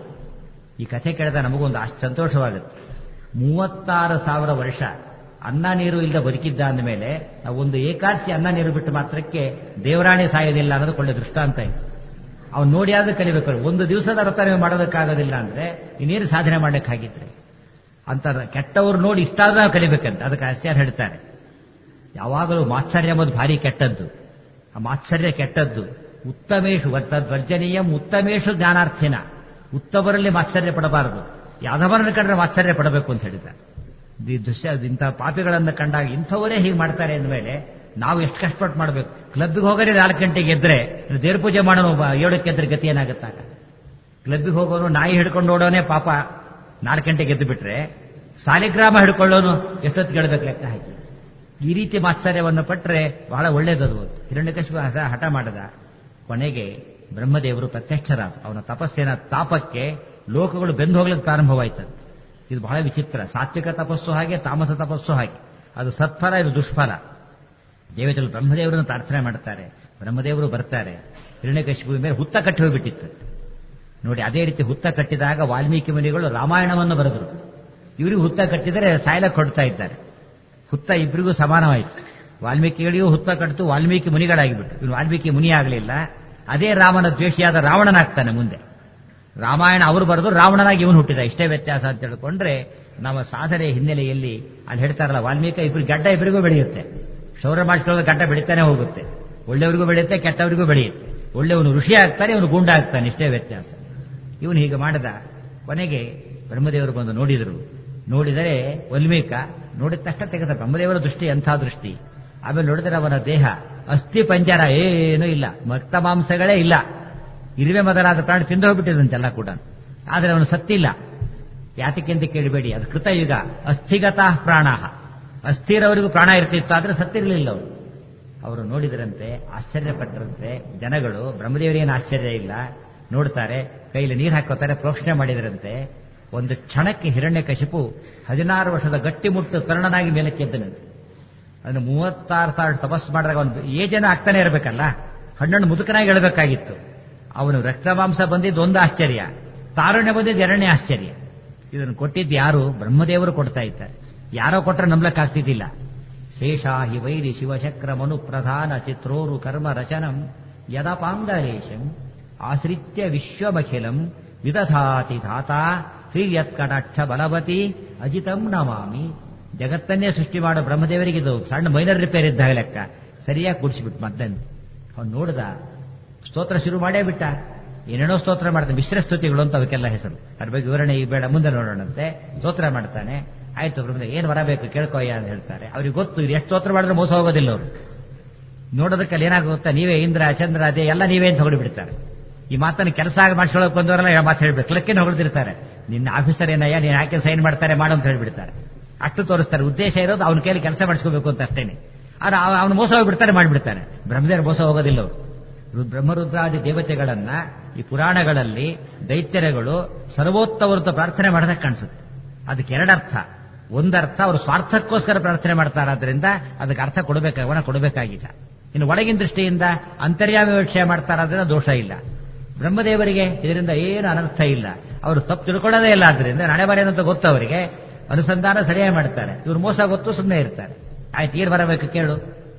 ಈ ಕಥೆ ಕೇಳಿದ ನಮಗೊಂದು ಅಷ್ಟು ಸಂತೋಷವಾಗುತ್ತೆ. ಮೂವತ್ತಾರು ಸಾವಿರ ವರ್ಷ ಅನ್ನ ನೀರು ಇಲ್ಲದೆ ಬದುಕಿದ್ದ ಅಂದಮೇಲೆ ನಾವು ಒಂದು ಏಕಾದಶಿ ಅನ್ನ ನೀರು ಬಿಟ್ಟು ಮಾತ್ರಕ್ಕೆ ದೇವರಾಣಿ ಸಾಯೋದಿಲ್ಲ ಅನ್ನೋದು ಒಳ್ಳೆ ದೃಷ್ಟಾಂತ ಇದೆ. ಅವ್ನು ನೋಡಿ ಆದ್ರೂ ಕಲಿಬೇಕು. ಒಂದು ದಿವಸದ ವ್ರತ ನೀವು ಮಾಡೋದಕ್ಕಾಗೋದಿಲ್ಲ ಅಂದ್ರೆ ಇನ್ನೇನು ಸಾಧನೆ ಮಾಡ್ಲಿಕ್ಕಾಗಿದ್ರೆ ಅಂತ ಕೆಟ್ಟವ್ರು ನೋಡಿ ಇಷ್ಟಾದ್ರೂ ನಾವು ಕಲಿಬೇಕಂತ. ಅದಕ್ಕೆ ಆಚಾರ್ಯ ಹೇಳ್ತಾರೆ, ಯಾವಾಗಲೂ ಮಾತ್ಸರ್ಯ ಎಂಬುದು ಭಾರಿ ಕೆಟ್ಟದ್ದು. ಆ ಮಾತ್ಸರ್ಯ ಕೆಟ್ಟದ್ದು. ಉತ್ತಮೇಶು ವರ್ಜನೀಯಂ ಉತ್ತಮೇಶು ಜ್ಞಾನಾರ್ಥಿನ. ಉತ್ತಮರಲ್ಲಿ ಮಾತ್ಸರ್ಯ ಪಡಬಾರದು, ಯಾದವರನ್ನು ಕಂಡ್ರೆ ಮಾತ್ಸರ್ಯ ಪಡಬೇಕು ಅಂತ ಹೇಳಿದ್ದಾರೆ. ಈ ದೃಶ್ಯ ಇಂಥ ಪಾಪಿಗಳನ್ನು ಕಂಡಾಗ ಇಂಥವರೇ ಹೀಗೆ ಮಾಡ್ತಾರೆ ಅಂದಮೇಲೆ ನಾವು ಎಷ್ಟು ಕಷ್ಟಪಟ್ಟು ಮಾಡಬೇಕು. ಕ್ಲಬ್ಬಿಗೆ ಹೋಗೋರೆ ನಾಲ್ಕು ಗಂಟೆಗೆ ಎದ್ರೆ ದೇವ್ರ ಪೂಜೆ ಮಾಡೋನು ಏಳಕ್ಕೆ ಎದ್ರೆ ಗತಿ ಏನಾಗುತ್ತಾಗ? ಕ್ಲಬ್ಬಿಗೆ ಹೋಗೋನು ನಾಯಿ ಹಿಡ್ಕೊಂಡು ಓಡೋನೇ ಪಾಪ ನಾಲ್ಕು ಗಂಟೆಗೆ ಎದ್ದು ಬಿಟ್ರೆ, ಸಾಲಿಗ್ರಾಮ ಹಿಡ್ಕೊಳ್ಳೋನು ಎಷ್ಟೊತ್ತಿಗೆ ಗೆಳಬೇಕು ಲೆಕ್ಕ ಹಾಕಿ. ಈ ರೀತಿ ಮಾತ್ಸರ್ಯವನ್ನು ಪಟ್ಟರೆ ಬಹಳ ಒಳ್ಳೇದದು. ಹಿರಣ್ಯಕಶಿಪು ಹಠ ಮಾಡದ. ಕೊನೆಗೆ ಬ್ರಹ್ಮದೇವರು ಪ್ರತ್ಯಕ್ಷರಾದ. ಅವನ ತಪಸ್ಸಿನ ತಾಪಕ್ಕೆ ಲೋಕಗಳು ಬೆಂದು ಹೋಗ್ಲಿಕ್ಕೆ ಪ್ರಾರಂಭವಾಯ್ತದೆ. ಇದು ಬಹಳ ವಿಚಿತ್ರ. ಸಾತ್ವಿಕ ತಪಸ್ಸು ಹಾಗೆ, ತಾಮಸ ತಪಸ್ಸು ಹಾಗೆ. ಅದು ಸತ್ಫಲ, ಇದು ದುಷ್ಫಲ. ದೇವತೆಗಳು ಬ್ರಹ್ಮದೇವರನ್ನು ಪ್ರಾರ್ಥನೆ ಮಾಡ್ತಾರೆ. ಬ್ರಹ್ಮದೇವರು ಬರ್ತಾರೆ. ಹಿರಣ್ಯಕಶಿಪುವಿನ ಮೇಲೆ ಹುತ್ತ ಕಟ್ಟಿ ಹೋಗ್ಬಿಟ್ಟಿತ್ತು ನೋಡಿ. ಅದೇ ರೀತಿ ಹುತ್ತ ಕಟ್ಟಿದಾಗ ವಾಲ್ಮೀಕಿ ಮುನಿಗಳು ರಾಮಾಯಣವನ್ನು ಬರೆದರು. ಇವರಿಗೂ ಹುತ್ತ ಕಟ್ಟಿದರೆ ಸಾಯಲಕ್ಕೆ ಹೊಡ್ತಾ ಇದ್ದಾರೆ. ಹುತ್ತ ಇಬ್ಬರಿಗೂ ಸಮಾನವಾಯಿತು. ವಾಲ್ಮೀಕಿಗಳಿಗೂ ಹುತ್ತ ಕಟ್ಟಿತು, ವಾಲ್ಮೀಕಿ ಮುನಿಗಳಾಗಿಬಿಟ್ಟು. ಇವನು ವಾಲ್ಮೀಕಿ ಮುನಿ ಆಗಲಿಲ್ಲ. ಅದೇ ರಾಮನ ದ್ವೇಷಿಯಾದ ರಾವಣನಾಗ್ತಾನೆ ಮುಂದೆ. ರಾಮಾಯಣ ಅವರು ಬರೆದು ರಾವಣನಾಗಿ ಇವನು ಹುಟ್ಟಿದ. ಇಷ್ಟೇ ವ್ಯತ್ಯಾಸ ಅಂತ ಹೇಳ್ಕೊಂಡ್ರೆ ನಮ್ಮ ಸಾಧನೆ ಹಿನ್ನೆಲೆಯಲ್ಲಿ ಅಲ್ಲಿ ಹೇಳ್ತಾರಲ್ಲ, ವಾಲ್ಮೀಕಿ ಇಬ್ಬರು ಗಡ್ಡ ಇಬ್ಬರಿಗೂ ಬೆಳೆಯುತ್ತೆ. ಶೌರ್ಯ ಮಾಡಿಕೊಳ್ಳೋದು ಗಡ್ಡ ಬೆಳೀತಾನೆ ಹೋಗುತ್ತೆ. ಒಳ್ಳೆಯವರಿಗೂ ಬೆಳೆಯುತ್ತೆ, ಕೆಟ್ಟವರಿಗೂ ಬೆಳೆಯುತ್ತೆ. ಒಳ್ಳೆಯವನು ಋಷಿ ಆಗ್ತಾನೆ, ಇವನು ಗುಂಡ ಆಗ್ತಾನೆ. ಇಷ್ಟೇ ವ್ಯತ್ಯಾಸ. ಇವನು ಹೀಗೆ ಮಾಡಿದ. ಕೊನೆಗೆ ಬ್ರಹ್ಮದೇವರು ಬಂದು ನೋಡಿದರು. ನೋಡಿದರೆ ವಾಲ್ಮೀಕ ನೋಡಿದ ತಕ್ಷಣ ತೆಗೆದ. ಬ್ರಹ್ಮದೇವರ ದೃಷ್ಟಿ ಎಂಥ ದೃಷ್ಟಿ! ಆಮೇಲೆ ನೋಡಿದರೆ ಅವನ ದೇಹ ಅಸ್ಥಿ ಪಂಜರ ಏನೂ ಇಲ್ಲ, ರಕ್ತ ಮಾಂಸಗಳೇ ಇಲ್ಲ. ಇರುವೆ ಮೊದಲಾದ ಪ್ರಾಣಿ ತಿಂದು ಹೋಗ್ಬಿಟ್ಟಿದಂತೆಲ್ಲ ಕೂಡ. ಆದರೆ ಅವನು ಸತ್ತಿಲ್ಲ. ಯಾತಕ್ಕೆಂದು ಕೇಳಬೇಡಿ, ಅದು ಕೃತಯುಗ. ಅಸ್ಥಿಗತ ಪ್ರಾಣ. ಅಸ್ಥಿರವರಿಗೂ ಪ್ರಾಣ ಇರ್ತಿತ್ತು, ಆದರೆ ಸತ್ತಿರಲಿಲ್ಲ ಅವರು. ಅವರು ನೋಡಿದರಂತೆ, ಆಶ್ಚರ್ಯಪಟ್ಟರಂತೆ ಜನಗಳು. ಬ್ರಹ್ಮದೇವರೇನು ಆಶ್ಚರ್ಯ ಇಲ್ಲ. ನೋಡ್ತಾರೆ, ಕೈಲಿ ನೀರು ಹಾಕೋತಾರೆ, ಪ್ರೋಕ್ಷಣೆ ಮಾಡಿದರಂತೆ. ಒಂದು ಕ್ಷಣಕ್ಕೆ ಹಿರಣ್ಯಕಶಿಪು ಹದಿನಾರು ವರ್ಷದ ಗಟ್ಟಿಮುಟ್ಟು ತರುಣನಾಗಿ ಮೇಲಕ್ಕೆದ್ದನಂತೆ. ಅದನ್ನು ಮೂವತ್ತಾರು ಸಾವಿರ ತಪಸ್ಸು ಮಾಡಿದಾಗ ಅವನು ಏಜನ ಆಗ್ತಾನೆ ಇರಬೇಕಲ್ಲ, ಹಣ್ಣನ್ನು ಮುದುಕನಾಗಿ ಹೇಳಬೇಕಾಗಿತ್ತು. ಅವನು ರಕ್ತಮಾಂಸ ಬಂದಿದ್ದು ಒಂದು ಆಶ್ಚರ್ಯ, ತಾರುಣ್ಯ ಬಂದಿದ್ದು ಎರಡನೇ ಆಶ್ಚರ್ಯ. ಇದನ್ನು ಕೊಟ್ಟಿದ್ದು ಯಾರು? ಬ್ರಹ್ಮದೇವರು ಕೊಡ್ತಾ ಇದ್ದಾರೆ. ಯಾರೋ ಕೊಟ್ಟರೆ ನಂಬಲಕ್ಕಾಗ್ತಿದ್ದಿಲ್ಲ. ಶೇಷಾಹಿ ವೈರಿ ಶಿವಶಕ್ರ ಮನು ಪ್ರಧಾನ ಚಿತ್ರೋರು ಕರ್ಮ ರಚನಂ ಯದಪಾಂಗಲೇಶಂ ಆಶ್ರಿತ್ಯ ವಿಶ್ವಮಖಿಲಂ ವಿದಧಾತಿ ಧಾತಾ ಶ್ರೀಯತ್ಕಟಾಕ್ಷ ಬಲವತಿ ಅಜಿತಂ ನಮಾಮಿ. ಜಗತ್ತನ್ನೇ ಸೃಷ್ಟಿ ಮಾಡೋ ಬ್ರಹ್ಮದೇವರಿಗಿದು ಸಣ್ಣ ಮೈನರ್ ರಿಪೇರ್ ಇದ್ದಾಗ ಲೆಕ್ಕ. ಸರಿಯಾಗಿ ಕೂಡಿಸಿಬಿಟ್ಟು ಮದ್ದಂತೆ. ಅವನು ನೋಡಿದ, ಸ್ತೋತ್ರ ಶುರು ಮಾಡೇ ಬಿಟ್ಟ. ಏನೇನೋ ಸ್ತೋತ್ರ ಮಾಡ್ತಾನೆ, ಮಿಶ್ರ ಸ್ತುತಿಗಳು ಅಂತ ಅವಕ್ಕೆಲ್ಲ ಹೆಸರು. ಅದ್ರ ಬಗ್ಗೆ ವಿವರಣೆ ಈ ಬೇಡ, ಮುಂದೆ ನೋಡೋಣಂತೆ. ಸ್ತೋತ್ರ ಮಾಡ್ತಾನೆ. ಆಯ್ತು ಬ್ರಹ್ಮ ಏನು ಬರಬೇಕು ಕೇಳ್ಕೊಯ್ಯ ಅಂತ ಹೇಳ್ತಾರೆ. ಅವ್ರಿಗೆ ಗೊತ್ತು ಇದು ಎಷ್ಟು ಸ್ತೋತ್ರ ಮಾಡಿದ್ರೆ ಮೋಸ ಹೋಗೋದಿಲ್ಲ ಅವರು. ನೋಡೋದಕ್ಕಲ್ಲಿ ಏನಾಗುತ್ತಾ, ನೀವೇ ಇಂದ್ರ ಚಂದ್ರ ಅದೇ ಎಲ್ಲ ನೀವೇ ಅಂತ ಹೊಗಡಿಬಿಡ್ತಾರೆ. ಈ ಮಾತನ್ನು ಕೆಲಸ ಆಗಿ ಮಾಡಿಸ್ಕೊಳ್ಳೋಕೆ ಬಂದವರೆಲ್ಲ ಮಾತು ಹೇಳ್ಬೇಕು, ಕ್ಲಕ್ಕಿನ ಹೊಗಳ್ತಿರ್ತಾರೆ. ನಿನ್ನ ಆಫೀಸರ್ ಏನಯ್ಯ, ನೀನು ಯಾಕೆ ಸೈನ್ ಮಾಡ್ತಾರೆ ಮಾಡು ಅಂತ ಹೇಳ್ಬಿಡ್ತಾರೆ. ಅಷ್ಟು ತೋರಿಸ್ತಾರೆ. ಉದ್ದೇಶ ಇರೋದು ಅವನ ಕೈಯಲ್ಲಿ ಕೆಲಸ ಮಾಡಿಸ್ಕೋಬೇಕು ಅಂತ ಅಷ್ಟೇನೆ. ಆದ್ರೆ ಅವನು ಮೋಸ ಹೋಗ್ಬಿಡ್ತಾರೆ, ಮಾಡಿಬಿಡ್ತಾನೆ. ಬ್ರಹ್ಮದೇವರು ಮೋಸ ಹೋಗೋದಿಲ್ಲ ಅವರು. ಬ್ರಹ್ಮರುದ್ರಾದಿ ದೇವತೆಗಳನ್ನ ಈ ಪುರಾಣಗಳಲ್ಲಿ ದೈತ್ಯರುಗಳು ಸರ್ವೋತ್ತಮರು ಪ್ರಾರ್ಥನೆ ಮಾಡೋದಕ್ಕೆ ಕಾಣಿಸುತ್ತೆ. ಅದಕ್ಕೆ ಎರಡರ್ಥ. ಒಂದರ್ಥ ಅವರು ಸ್ವಾರ್ಥಕ್ಕೋಸ್ಕರ ಪ್ರಾರ್ಥನೆ ಮಾಡ್ತಾರಾದ್ರಿಂದ ಅದಕ್ಕೆ ಅರ್ಥ ಕೊಡಬೇಕಾಗವನ ಕೊಡಬೇಕಾಗಿಲ್ಲ. ಇನ್ನು ಒಳಗಿನ ದೃಷ್ಟಿಯಿಂದ ಅಂತರ್ಯಾಮಿ ವಿಷಯ ಮಾಡ್ತಾರಾದ್ರಿಂದ ದೋಷ ಇಲ್ಲ. ಬ್ರಹ್ಮದೇವರಿಗೆ ಇದರಿಂದ ಏನು ಅನರ್ಥ ಇಲ್ಲ. ಅವರು ತಪ್ಪು ತಿಳ್ಕೊಳ್ಳೋದೇ ಇಲ್ಲ. ಆದ್ರಿಂದ ನಾಳೆ ಬರೇನು ಅಂತ ಗೊತ್ತು ಅವರಿಗೆ, ಅನುಸಂಧಾನ ಸರಿಯಾಗಿ ಮಾಡ್ತಾರೆ. ಇವ್ರು ಮೋಸ ಗೊತ್ತು, ಸುಮ್ಮನೆ ಇರ್ತಾರೆ. ಆಯ್ತು, ಏನು ಬರಬೇಕು ಕೇಳು.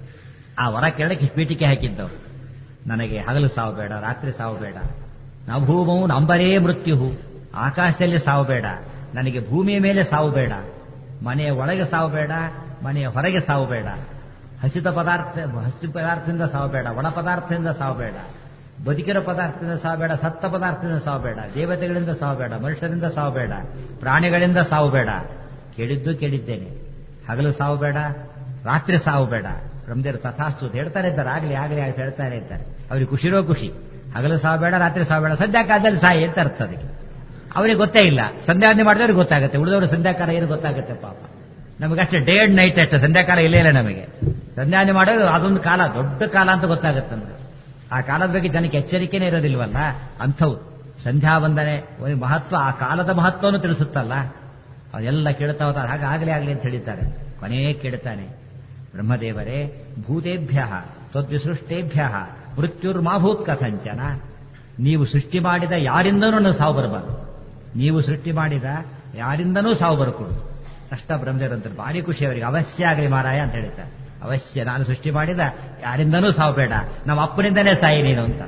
ಆ ವರ ಕೇಳಕ್ಕೆ ಪೀಠಿಕೆ ಹಾಕಿದ್ದವು. ನನಗೆ ಹಗಲು ಸಾವು ಬೇಡ, ರಾತ್ರಿ ಸಾವು ಬೇಡ. ನ ಭೂಮವು ನಂಬರೇ ಮೃತ್ಯು, ಆಕಾಶದಲ್ಲಿ ಸಾವು ಬೇಡ. ನನಗೆ ಭೂಮಿಯ ಮೇಲೆ ಸಾವು ಬೇಡ, ಮನೆಯ ಒಳಗೆ ಸಾವು ಬೇಡ, ಮನೆಯ ಹೊರಗೆ ಸಾವು ಬೇಡ. ಹಸಿದ ಪದಾರ್ಥ ಹಸಿ ಪದಾರ್ಥದಿಂದ ಸಾವು ಬೇಡ, ಒಣ ಪದಾರ್ಥದಿಂದ ಸಾವು ಬೇಡ, ಬದುಕಿರೋ ಪದಾರ್ಥದಿಂದ ಸಾವು ಬೇಡ, ಸತ್ತ ಪದಾರ್ಥದಿಂದ ಸಾವು ಬೇಡ, ದೇವತೆಗಳಿಂದ ಸಾವು ಬೇಡ, ಮನುಷ್ಯರಿಂದ ಸಾವು ಬೇಡ, ಪ್ರಾಣಿಗಳಿಂದ ಸಾವು ಬೇಡ. ಕೇಳಿದ್ದು ಕೇಳಿದ್ದೇನೆ. ಹಗಲು ಸಾವು ಬೇಡ, ರಾತ್ರಿ ಸಾವು ಬೇಡ. ಬ್ರಹ್ಮದೇವರು ತಥಾಸ್ತು ಹೇಳ್ತಾರೆ ಇದ್ದಾರೆ. ಆಗಲಿ ಆಗಲಿ ಅಂತ ಹೇಳ್ತಾನೆ ಇದ್ದಾರೆ. ಅವ್ರಿಗೆ ಖುಷಿರೋ ಖುಷಿ. ಹಗಲು ಸಾವು ಬೇಡ, ರಾತ್ರಿ ಸಾವು ಬೇಡ, ಸಂಧ್ಯಾಕಾಲದಲ್ಲಿ ಸಾಯಿ ಅಂತ ಅರ್ಥ ಅದಕ್ಕೆ. ಅವರಿಗೆ ಗೊತ್ತೇ ಇಲ್ಲ. ಸಂಧ್ಯಾವಂದನೆ ಮಾಡಿದವ್ರಿಗೆ ಗೊತ್ತಾಗುತ್ತೆ, ಉಳಿದವರು ಸಂಧ್ಯಾಕಾಲ ಏನು ಗೊತ್ತಾಗುತ್ತೆ ಪಾಪ. ನಮಗಷ್ಟೇ ಡೇ ಅಂಡ್ ನೈಟ್ ಅಷ್ಟೇ, ಸಂಧ್ಯಾಕಾಲ ಇಲ್ಲೇ ಇಲ್ಲ ನಮಗೆ. ಸಂಧ್ಯಾವಂದನೆ ಮಾಡೋದು ಅದೊಂದು ಕಾಲ, ದೊಡ್ಡ ಕಾಲ ಅಂತ ಗೊತ್ತಾಗುತ್ತೆ ನಮಗೆ. ಆ ಕಾಲದ ಬಗ್ಗೆ ಜನಕ್ಕೆ ಎಚ್ಚರಿಕೆನೇ ಇರೋದಿಲ್ವಲ್ಲ, ಅಂಥವು ಸಂಧ್ಯಾ ವಂದನೆ ಮಹತ್ವ, ಆ ಕಾಲದ ಮಹತ್ವವನ್ನು ತಿಳಿಸುತ್ತಲ್ಲ. ಅವರೆಲ್ಲ ಕೇಳ್ತಾ ಹೋಗ್ತಾರೆ. ಹಾಗೆ ಆಗಲೇ ಆಗಲಿ ಅಂತ ಹೇಳಿದ್ದಾರೆ. ಕೊನೆಯೇ ಕೇಳ್ತಾನೆ, ಬ್ರಹ್ಮದೇವರೇ, ಭೂತೇಭ್ಯ ತ್ವದ್ವಿಸೃಷ್ಟೇಭ್ಯ ಮೃತ್ಯುರ್ಮಾಭೂತ್ ಕಥಂಚನ. ನೀವು ಸೃಷ್ಟಿ ಮಾಡಿದ ಯಾರಿಂದನೂ ನನಗೆ ಸಾವು ಬರಬಾರ್ದು. ನೀವು ಸೃಷ್ಟಿ ಮಾಡಿದ ಯಾರಿಂದನೂ ಸಾವು ಬರಕೊಡು. ಅಷ್ಟ ಬ್ರಹ್ಮದೇವರಂತಾರೆ. ಭಾರಿ ಖುಷಿ ಅವರಿಗೆ. ಅವಶ್ಯ ಆಗಲಿ ಮಾರಾಯ ಅಂತ ಹೇಳ್ತಾರೆ. ಅವಶ್ಯ, ನಾನು ಸೃಷ್ಟಿ ಮಾಡಿದ ಯಾರಿಂದನೂ ಸಾವು ಬೇಡ, ನಮ್ಮ ಅಪ್ಪನಿಂದಲೇ ಸಾಯಿ ನೀನು ಅಂತ.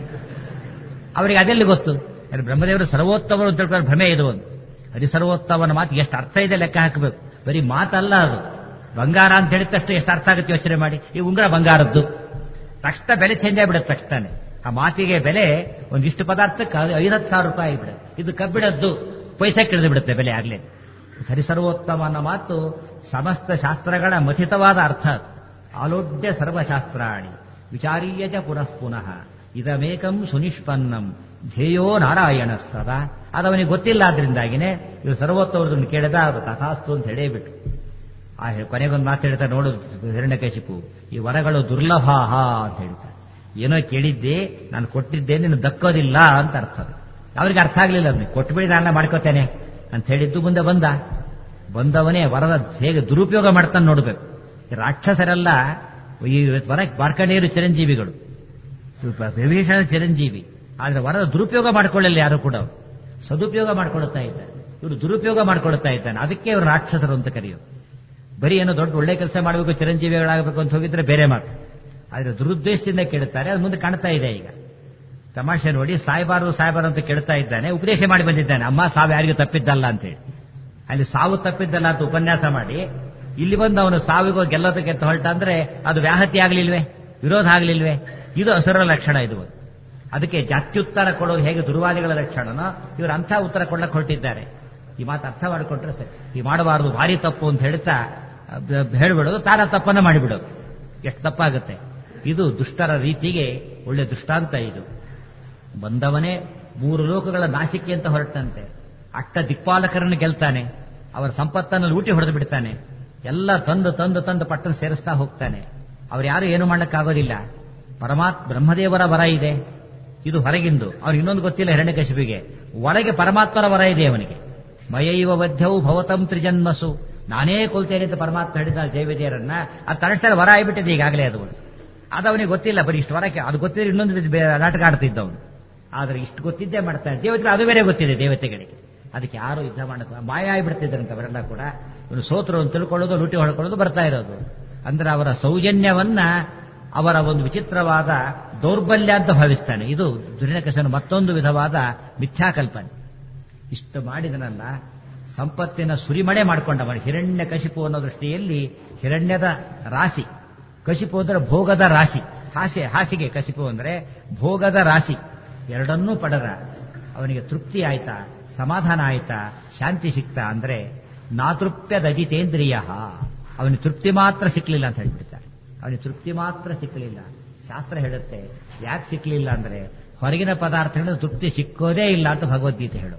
ಅವರಿಗೆ ಅದೆಲ್ಲಿ ಗೊತ್ತು. ಬ್ರಹ್ಮದೇವರು ಸರ್ವೋತ್ತಮರು ಅಂತ ತಿಳ್ಕೊಂಡು ಭ್ರಮೆ ಇದು. ಒಂದು ಹರಿಸರ್ವೋತ್ತಮನ ಮಾತು ಎಷ್ಟು ಅರ್ಥ ಇದೆ ಲೆಕ್ಕ ಹಾಕಬೇಕು. ಬರೀ ಮಾತಲ್ಲ ಅದು. ಬಂಗಾರ ಅಂತ ಹೇಳಿದ ತಕ್ಷಣ ಎಷ್ಟು ಅರ್ಥ ಆಗುತ್ತೆ ಯೋಚನೆ ಮಾಡಿ. ಈ ಉಂಗುರ ಬಂಗಾರದ್ದು ತಕ್ಷಣ ಬೆಲೆ ಚೇಂಜ್ ಆಗಿಬಿಡುತ್ತೆ. ತಕ್ಷಣ ಆ ಮಾತಿಗೆ ಬೆಲೆ ಒಂದಿಷ್ಟು ಪದಾರ್ಥಕ್ಕೆ ಐವತ್ತು ಸಾವಿರ ರೂಪಾಯಿ ಆಗಿಬಿಡುತ್ತೆ. ಇದು ಕಬ್ಬಿಡದ್ದು ಪೈಸೆ ಕೆಳೆದು ಬಿಡುತ್ತೆ ಬೆಲೆ ಆಗ್ಲೇ. ಹರಿಸರ್ವೋತ್ತಮ ಅನ್ನೋ ಮಾತು ಸಮಸ್ತ ಶಾಸ್ತ್ರಗಳ ಮಥಿತವಾದ ಅರ್ಥ. ಆಲೋಡ್ಯ ಸರ್ವಶಾಸ್ತ್ರಾಣಿ ವಿಚಾರೀಯಜ ಪುನಃ ಪುನಃ ಇದಮೇಕಂ ಸುನಿಷ್ಪನ್ನಂ ಧ್ಯೇಯೋ ನಾರಾಯಣ ಸದಾ. ಅದವನಿಗೆ ಗೊತ್ತಿಲ್ಲ. ಆದ್ರಿಂದಾಗಿನೇ ಇವರು ಸರ್ವೋತ್ತಮರನ್ನು ಕೇಳಿದ ಅವರು ತಥಾಸ್ತು ಅಂತ ಹೇಳೇ ಬಿಟ್ಟು. ಆ ಕೊನೆಗೊಂದು ಮಾತು ಹೇಳ್ತಾರೆ ನೋಡು ಹಿರಣ್ಯಕಶಿಪು, ಈ ವರಗಳು ದುರ್ಲಭಾಹ ಅಂತ ಹೇಳ್ತಾರೆ. ಏನೋ ಕೇಳಿದ್ದೆ, ನಾನು ಕೊಟ್ಟಿದ್ದೆ, ನೀನು ದಕ್ಕೋದಿಲ್ಲ ಅಂತ ಅರ್ಥ. ಅವ್ರಿಗೆ ಅರ್ಥ ಆಗ್ಲಿಲ್ಲ. ಅದನ್ನ ಕೊಟ್ಬಿಡಿ, ನಾನು ಮಾಡ್ಕೋತೇನೆ ಅಂತ ಹೇಳಿದ್ದು. ಮುಂದೆ ಬಂದ ಬಂದವನೇ ವರದ ಹೇಗೆ ದುರುಪಯೋಗ ಮಾಡ್ತಾನೆ ನೋಡ್ಬೇಕು. ರಾಕ್ಷಸರೆಲ್ಲ ಈ ವರ ಮಾರ್ಕಂಡೇಯರು ಚಿರಂಜೀವಿಗಳು, ವಿಭೀಷಣ ಚಿರಂಜೀವಿ. ಆದ್ರೆ ವರದ ದುರುಪಯೋಗ ಮಾಡ್ಕೊಳ್ಳಲ್ಲ ಯಾರು ಕೂಡ. ಸದುಪಯೋಗ ಮಾಡ್ಕೊಳ್ತಾ ಇದ್ದಾರೆ. ಇವರು ದುರುಪಯೋಗ ಮಾಡ್ಕೊಳ್ತಾ ಇದ್ದಾನೆ. ಅದಕ್ಕೆ ಇವರು ರಾಕ್ಷಸರು ಅಂತ ಕರೆಯೋದು. ಬರೀ ಏನೋ ದೊಡ್ಡ ಒಳ್ಳೆ ಕೆಲಸ ಮಾಡಬೇಕು, ಚಿರಂಜೀವಿಗಳಾಗಬೇಕು ಅಂತ ಹೋಗಿದ್ರೆ ಬೇರೆ ಮಾತು. ಆದ್ರೆ ದುರುದ್ದೇಶದಿಂದ ಕೇಳುತ್ತಾರೆ. ಅದು ಮುಂದೆ ಕಾಣ್ತಾ ಇದೆ. ಈಗ ತಮಾಷೆ ನೋಡಿ, ಸಾಯ್ಬಾರು ಸಾಯ್ಬಾರು ಅಂತ ಕೇಳ್ತಾ ಇದ್ದಾನೆ. ಉಪದೇಶ ಮಾಡಿ ಬಂದಿದ್ದಾನೆ, ಅಮ್ಮ ಸಾವು ಯಾರಿಗೂ ತಪ್ಪಿದ್ದಲ್ಲ ಅಂತೇಳಿ. ಅಲ್ಲಿ ಸಾವು ತಪ್ಪಿದ್ದಲ್ಲ ಅಂತ ಉಪನ್ಯಾಸ ಮಾಡಿ ಇಲ್ಲಿ ಬಂದು ಅವನು ಸಾವಿಗೋ ಗೆಲ್ಲೋದಕ್ಕೆ ಅಂತ ಹೊರಟ ಅಂದ್ರೆ ಅದು ವ್ಯಾಹತಿ ಆಗ್ಲಿಲ್ವೇ, ವಿರೋಧ ಆಗ್ಲಿಲ್ವೇ? ಇದು ಅಸುರರ ಲಕ್ಷಣ. ಇದು ಅದಕ್ಕೆ ಜಾತ್ಯುತ್ತರ ಕೊಡೋದು ಹೇಗೆ ದುರ್ವಾದಿಗಳ ಲಕ್ಷಣನೋ, ಇವರು ಅಂಥ ಉತ್ತರ ಕೊಡ್ಲಕ್ಕೆ ಹೊರಟಿದ್ದಾರೆ. ಈ ಮಾತು ಅರ್ಥ ಮಾಡಿಕೊಂಡ್ರೆ ಸರಿ. ಈ ಮಾಡಬಾರದು, ಭಾರಿ ತಪ್ಪು ಅಂತ ಹೇಳ್ತಾ ಹೇಳ್ಬಿಡೋದು, ತಾನ ತಪ್ಪನ್ನ ಮಾಡಿಬಿಡೋದು. ಎಷ್ಟು ತಪ್ಪಾಗುತ್ತೆ ಇದು. ದುಷ್ಟರ ರೀತಿಗೆ ಒಳ್ಳೆ ದೃಷ್ಟಾಂತ ಇದು. ಬಂದವನೇ ಮೂರು ಲೋಕಗಳ ನಾಶಿಕೆ ಅಂತ ಹೊರಟಂತೆ. ಅಟ್ಟ ದಿಕ್ಪಾಲಕರನ್ನು ಗೆಲ್ತಾನೆ, ಅವರ ಸಂಪತ್ತನ್ನು ಲೂಟಿ ಹೊಡೆದು ಬಿಡ್ತಾನೆ, ಎಲ್ಲ ತಂದು ತಂದು ತಂದು ಪಟ್ಟಣ ಸೇರಿಸ್ತಾ ಹೋಗ್ತಾನೆ. ಅವ್ರು ಯಾರು ಏನು ಮಾಡ್ಲಿಕ್ಕಾಗೋದಿಲ್ಲ. ಪರಮಾತ್ಮ ಬ್ರಹ್ಮದೇವರ ವರ ಇದೆ, ಇದು ಹೊರಗಿಂದು. ಅವ್ರು ಇನ್ನೊಂದು ಗೊತ್ತಿಲ್ಲ ಹಿರಣ್ಯಕಶಿಪಿಗೆ. ಒಳಗೆ ಪರಮಾತ್ಮರ ವರ ಇದೆ ಅವನಿಗೆ. ಮಯೈವ ವಧ್ಯವು ಭವತಂ ತ್ರಿಜನ್ಮಸು, ನಾನೇ ಕೊಲ್ತೇನೆ ಅಂತ ಪರಮಾತ್ಮ ಹೇಳಿದ ಜೈವಿಜಯರನ್ನ. ಅದು ತನಷ್ಟೇ ವರ ಆಗಿಬಿಟ್ಟಿದೆ ಈಗಾಗಲೇ. ಅದು ಅದು ಅವನಿಗೆ ಗೊತ್ತಿಲ್ಲ. ಬರೀ ಇಷ್ಟು ವರಕ್ಕೆ ಅದು ಗೊತ್ತಿದ್ರೆ ಇನ್ನೊಂದು ನಾಟಕ ಆಡ್ತಿದ್ದವನು. ಆದ್ರೆ ಇಷ್ಟು ಗೊತ್ತಿದ್ದೇ ಮಾಡ್ತಾನೆ. ದೇವತೆಗಳು ಅದು ಬೇರೆ ಗೊತ್ತಿದೆ ದೇವತೆಗಳಿಗೆ. ಅದಕ್ಕೆ ಯಾರು ಯುದ್ಧ ಮಾಡಕ್ಕೆ ಮಾಯ ಆಗಿಬಿಡ್ತಿದ್ರಂತ ಅವರೆಲ್ಲ ಕೂಡ. ಇವನು ಸೋತರು ಅಂತ ತಿಳ್ಕೊಳ್ಳೋದು, ಲೂಟಿ ಹೊಡ್ಕೊಳ್ಳೋದು ಬರ್ತಾ ಇರೋದು. ಅಂದ್ರೆ ಅವರ ಸೌಜನ್ಯವನ್ನ ಅವರ ಒಂದು ವಿಚಿತ್ರವಾದ ದೌರ್ಬಲ್ಯ ಅಂತ ಭಾವಿಸ್ತಾನೆ. ಇದು ಹಿರಣ್ಯಕಶಿಪನ ಮತ್ತೊಂದು ವಿಧವಾದ ಮಿಥ್ಯಾಕಲ್ಪನೆ. ಇಷ್ಟು ಮಾಡಿದನಲ್ಲ, ಸಂಪತ್ತಿನ ಸುರಿಮಳೆ ಮಾಡಿಕೊಂಡವ ಹಿರಣ್ಯಕಶಿಪು ಅನ್ನೋ ದೃಷ್ಟಿಯಲ್ಲಿ ಹಿರಣ್ಯದ ರಾಶಿ, ಕಶಿಪು ಅಂದ್ರೆ ಭೋಗದ ರಾಶಿ. ಹಾಸ್ಯ ಹಾಸಿಗೆ ಕಸಿಪು ಅಂದ್ರೆ ಭೋಗದ ರಾಶಿ, ಎರಡನ್ನೂ ಪಡರ. ಅವನಿಗೆ ತೃಪ್ತಿ ಆಯ್ತಾ, ಸಮಾಧಾನ ಆಯ್ತಾ, ಶಾಂತಿ ಸಿಕ್ತಾ ಅಂದ್ರೆ ನಾತೃಪ್ಯದಜಿತೇಂದ್ರಿಯ. ಅವನಿಗೆ ತೃಪ್ತಿ ಮಾತ್ರ ಸಿಕ್ಕಲಿಲ್ಲ ಅಂತ ಹೇಳ್ಬಿಡ್ತಾರೆ. ಅವನಿಗೆ ತೃಪ್ತಿ ಮಾತ್ರ ಸಿಕ್ಕಲಿಲ್ಲ. ಶಾಸ್ತ್ರ ಹೇಳುತ್ತೆ ಯಾಕೆ ಸಿಕ್ಕಲಿಲ್ಲ ಅಂದ್ರೆ ಹೊರಗಿನ ಪದಾರ್ಥಗಳಿಂದ ತೃಪ್ತಿ ಸಿಕ್ಕೋದೇ ಇಲ್ಲ ಅಂತ ಭಗವದ್ಗೀತೆ ಹೇಳು.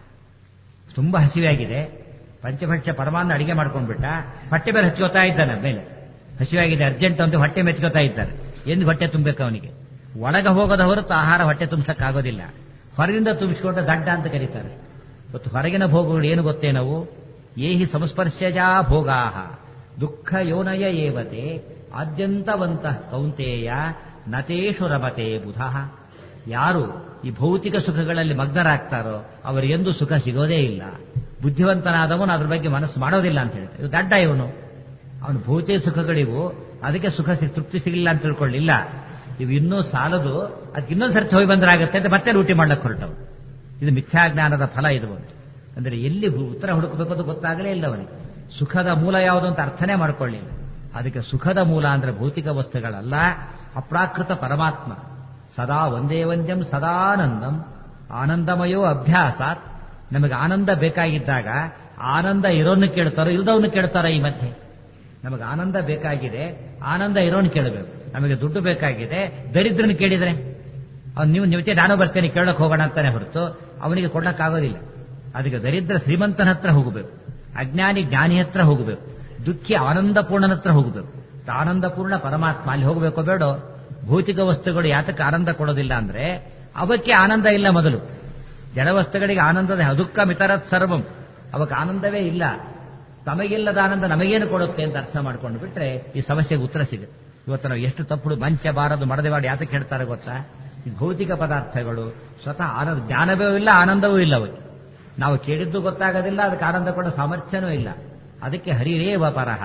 ತುಂಬಾ ಹಸಿವಾಗಿದೆ, ಪಂಚಭಕ್ಷ ಪರಮಾನ್ನ ಅಡಿಗೆ ಮಾಡ್ಕೊಂಡ್ಬಿಟ್ಟ, ಹೊಟ್ಟೆ ಮೇಲೆ ಹಚ್ಕೋತಾ ಇದ್ದಾನೆ ಮೇಲೆ. ಹಸಿವಾಗಿದೆ ಅರ್ಜೆಂಟ್ ಅಂತ ಹೊಟ್ಟೆ ಮೆಚ್ಕೋತಾ ಇದ್ದಾರೆ. ಎಂದು ಹೊಟ್ಟೆ ತುಂಬಬೇಕು ಅವನಿಗೆ? ಒಳಗೆ ಹೋಗೋದ ಹೊರತು ಆಹಾರ ಹೊಟ್ಟೆ ತುಂಬಿಸಕ್ಕಾಗೋದಿಲ್ಲ. ಹೊರಗಿಂದ ತುಂಬಿಸ್ಕೊಂಡ ದಡ್ಡ ಅಂತ ಕರೀತಾರೆ. ಇವತ್ತು ಹೊರಗಿನ ಭೋಗಗಳು ಏನು ಗೊತ್ತೇ ನಾವು? ಏಹಿ ಸಂಸ್ಪರ್ಶಜಾ ಭೋಗಾಹ ದುಃಖ ಯೋನಯ ಏವತೆ ಆದ್ಯಂತವಂತಃ ಕೌಂತೇಯ ನತೇಶು ರಮತೆ ಬುಧಃ. ಯಾರು ಈ ಭೌತಿಕ ಸುಖಗಳಲ್ಲಿ ಮಗ್ನರಾಗ್ತಾರೋ ಅವರಿಗೆಂದು ಸುಖ ಸಿಗೋದೇ ಇಲ್ಲ. ಬುದ್ಧಿವಂತನಾದವನು ಅದ್ರ ಬಗ್ಗೆ ಮನಸ್ಸು ಮಾಡೋದಿಲ್ಲ ಅಂತ ಹೇಳ್ತಾರೆ. ಇವು ದಡ್ಡ ಇವನು. ಅವನು ಭೌತಿಕ ಸುಖಗಳಿವು, ಅದಕ್ಕೆ ಸುಖ ಸಿ ತೃಪ್ತಿ ಸಿಗಲಿಲ್ಲ ಅಂತ ತಿಳ್ಕೊಳ್ಳಿಲ್ಲ. ಇವು ಇನ್ನೂ ಸಾಲದು, ಅದಕ್ಕೆ ಇನ್ನೊಂದು ಸರ್ತಿ ಹೋಗಿ ಬಂದ್ರಾಗತ್ತೆ ಅಂತ ಮತ್ತೆ ಲೂಟಿ ಮಾಡ್ಲಕ್ಕೆ ಹೊರಟವು. ಇದು ಮಿಥ್ಯಾಜ್ಞಾನದ ಫಲ. ಇದು ಒಂದು ಅಂದ್ರೆ ಎಲ್ಲಿ ಉತ್ತರ ಹುಡುಕಬೇಕು ಅಂತ ಗೊತ್ತಾಗಲೇ ಇಲ್ಲ ಅವನಿಗೆ. ಸುಖದ ಮೂಲ ಯಾವುದು ಅಂತ ಅರ್ಥನೇ ಮಾಡ್ಕೊಳ್ಳಿಲ್ಲ. ಅದಕ್ಕೆ ಸುಖದ ಮೂಲ ಅಂದ್ರೆ ಭೌತಿಕ ವಸ್ತುಗಳಲ್ಲ, ಅಪ್ರಾಕೃತ ಪರಮಾತ್ಮ. ಸದಾ ಒಂದೇ ವಂದ್ಯಂ ಸದಾನಂದಂ ಆನಂದಮಯೋ ಅಭ್ಯಾಸಾತ್. ನಮಗೆ ಆನಂದ ಬೇಕಾಗಿದ್ದಾಗ ಆನಂದ ಇರೋನು ಕೇಳ್ತಾರೋ ಇಲ್ದವನು ಕೇಳ್ತಾರೋ? ಈ ಮಧ್ಯೆ ನಮಗೆ ಆನಂದ ಬೇಕಾಗಿದೆ, ಆನಂದ ಇರೋನು ಕೇಳಬೇಕು. ನಮಗೆ ದುಡ್ಡು ಬೇಕಾಗಿದೆ, ದರಿದ್ರನ ಕೇಳಿದ್ರೆ ಅವ್ನು ನೀವು ನಿವಚೆ ನಾನು ಬರ್ತೇನೆ ಕೇಳಕ್ ಹೋಗೋಣ ಅಂತಾನೆ ಹೊರತು ಅವನಿಗೆ ಕೊಡಕ್ಕಾಗೋದಿಲ್ಲ. ಅದಕ್ಕೆ ದರಿದ್ರ ಶ್ರೀಮಂತನ ಹತ್ರ ಹೋಗಬೇಕು, ಅಜ್ಞಾನಿ ಜ್ಞಾನಿ ಹತ್ರ ಹೋಗಬೇಕು, ದುಃಖಿ ಆನಂದಪೂರ್ಣನ ಹತ್ರ ಹೋಗಬೇಕು. ಆನಂದಪೂರ್ಣ ಪರಮಾತ್ಮ ಅಲ್ಲಿ ಹೋಗಬೇಕೋ ಬೇಡೋ? ಭೌತಿಕ ವಸ್ತುಗಳು ಯಾತಕ್ಕೆ ಆನಂದ ಕೊಡೋದಿಲ್ಲ ಅಂದ್ರೆ ಅವಕ್ಕೆ ಆನಂದ ಇಲ್ಲ. ಮೊದಲು ಜಡವಸ್ತುಗಳಿಗೆ ಆನಂದದ ದುಃಖ ಮಿತರತ್ ಸರ್ವಂ, ಅವಕ್ಕೆ ಆನಂದವೇ ಇಲ್ಲ. ತಮಗಿಲ್ಲದ ಆನಂದ ನಮಗೇನು ಕೊಡುತ್ತೆ ಅಂತ ಅರ್ಥ ಮಾಡ್ಕೊಂಡು ಬಿಟ್ರೆ ಈ ಸಮಸ್ಯೆಗೆ ಉತ್ತರ ಸಿಗುತ್ತೆ. ಇವತ್ತು ನಾವು ಎಷ್ಟು ತಪ್ಪುಡು ಮಂಚ ಬಾರದು ಮಡದೆವಾಡಿ ಯಾತಕ್ಕೆ ಹೇಳ್ತಾರೆ ಗೊತ್ತಾ? ಈ ಭೌತಿಕ ಪದಾರ್ಥಗಳು ಸ್ವತಃ ಆನಂದ ಜ್ಞಾನವೂ ಇಲ್ಲ, ಆನಂದವೂ ಇಲ್ಲ. ಅವಕ್ಕೆ ನಾವು ಕೇಳಿದ್ದು ಗೊತ್ತಾಗೋದಿಲ್ಲ, ಅದಕ್ಕೆ ಆನಂದ ಕೊಡೋ ಸಾಮರ್ಥ್ಯನೂ ಇಲ್ಲ. ಅದಕ್ಕೆ ಹರಿರೇವ ಪರಹ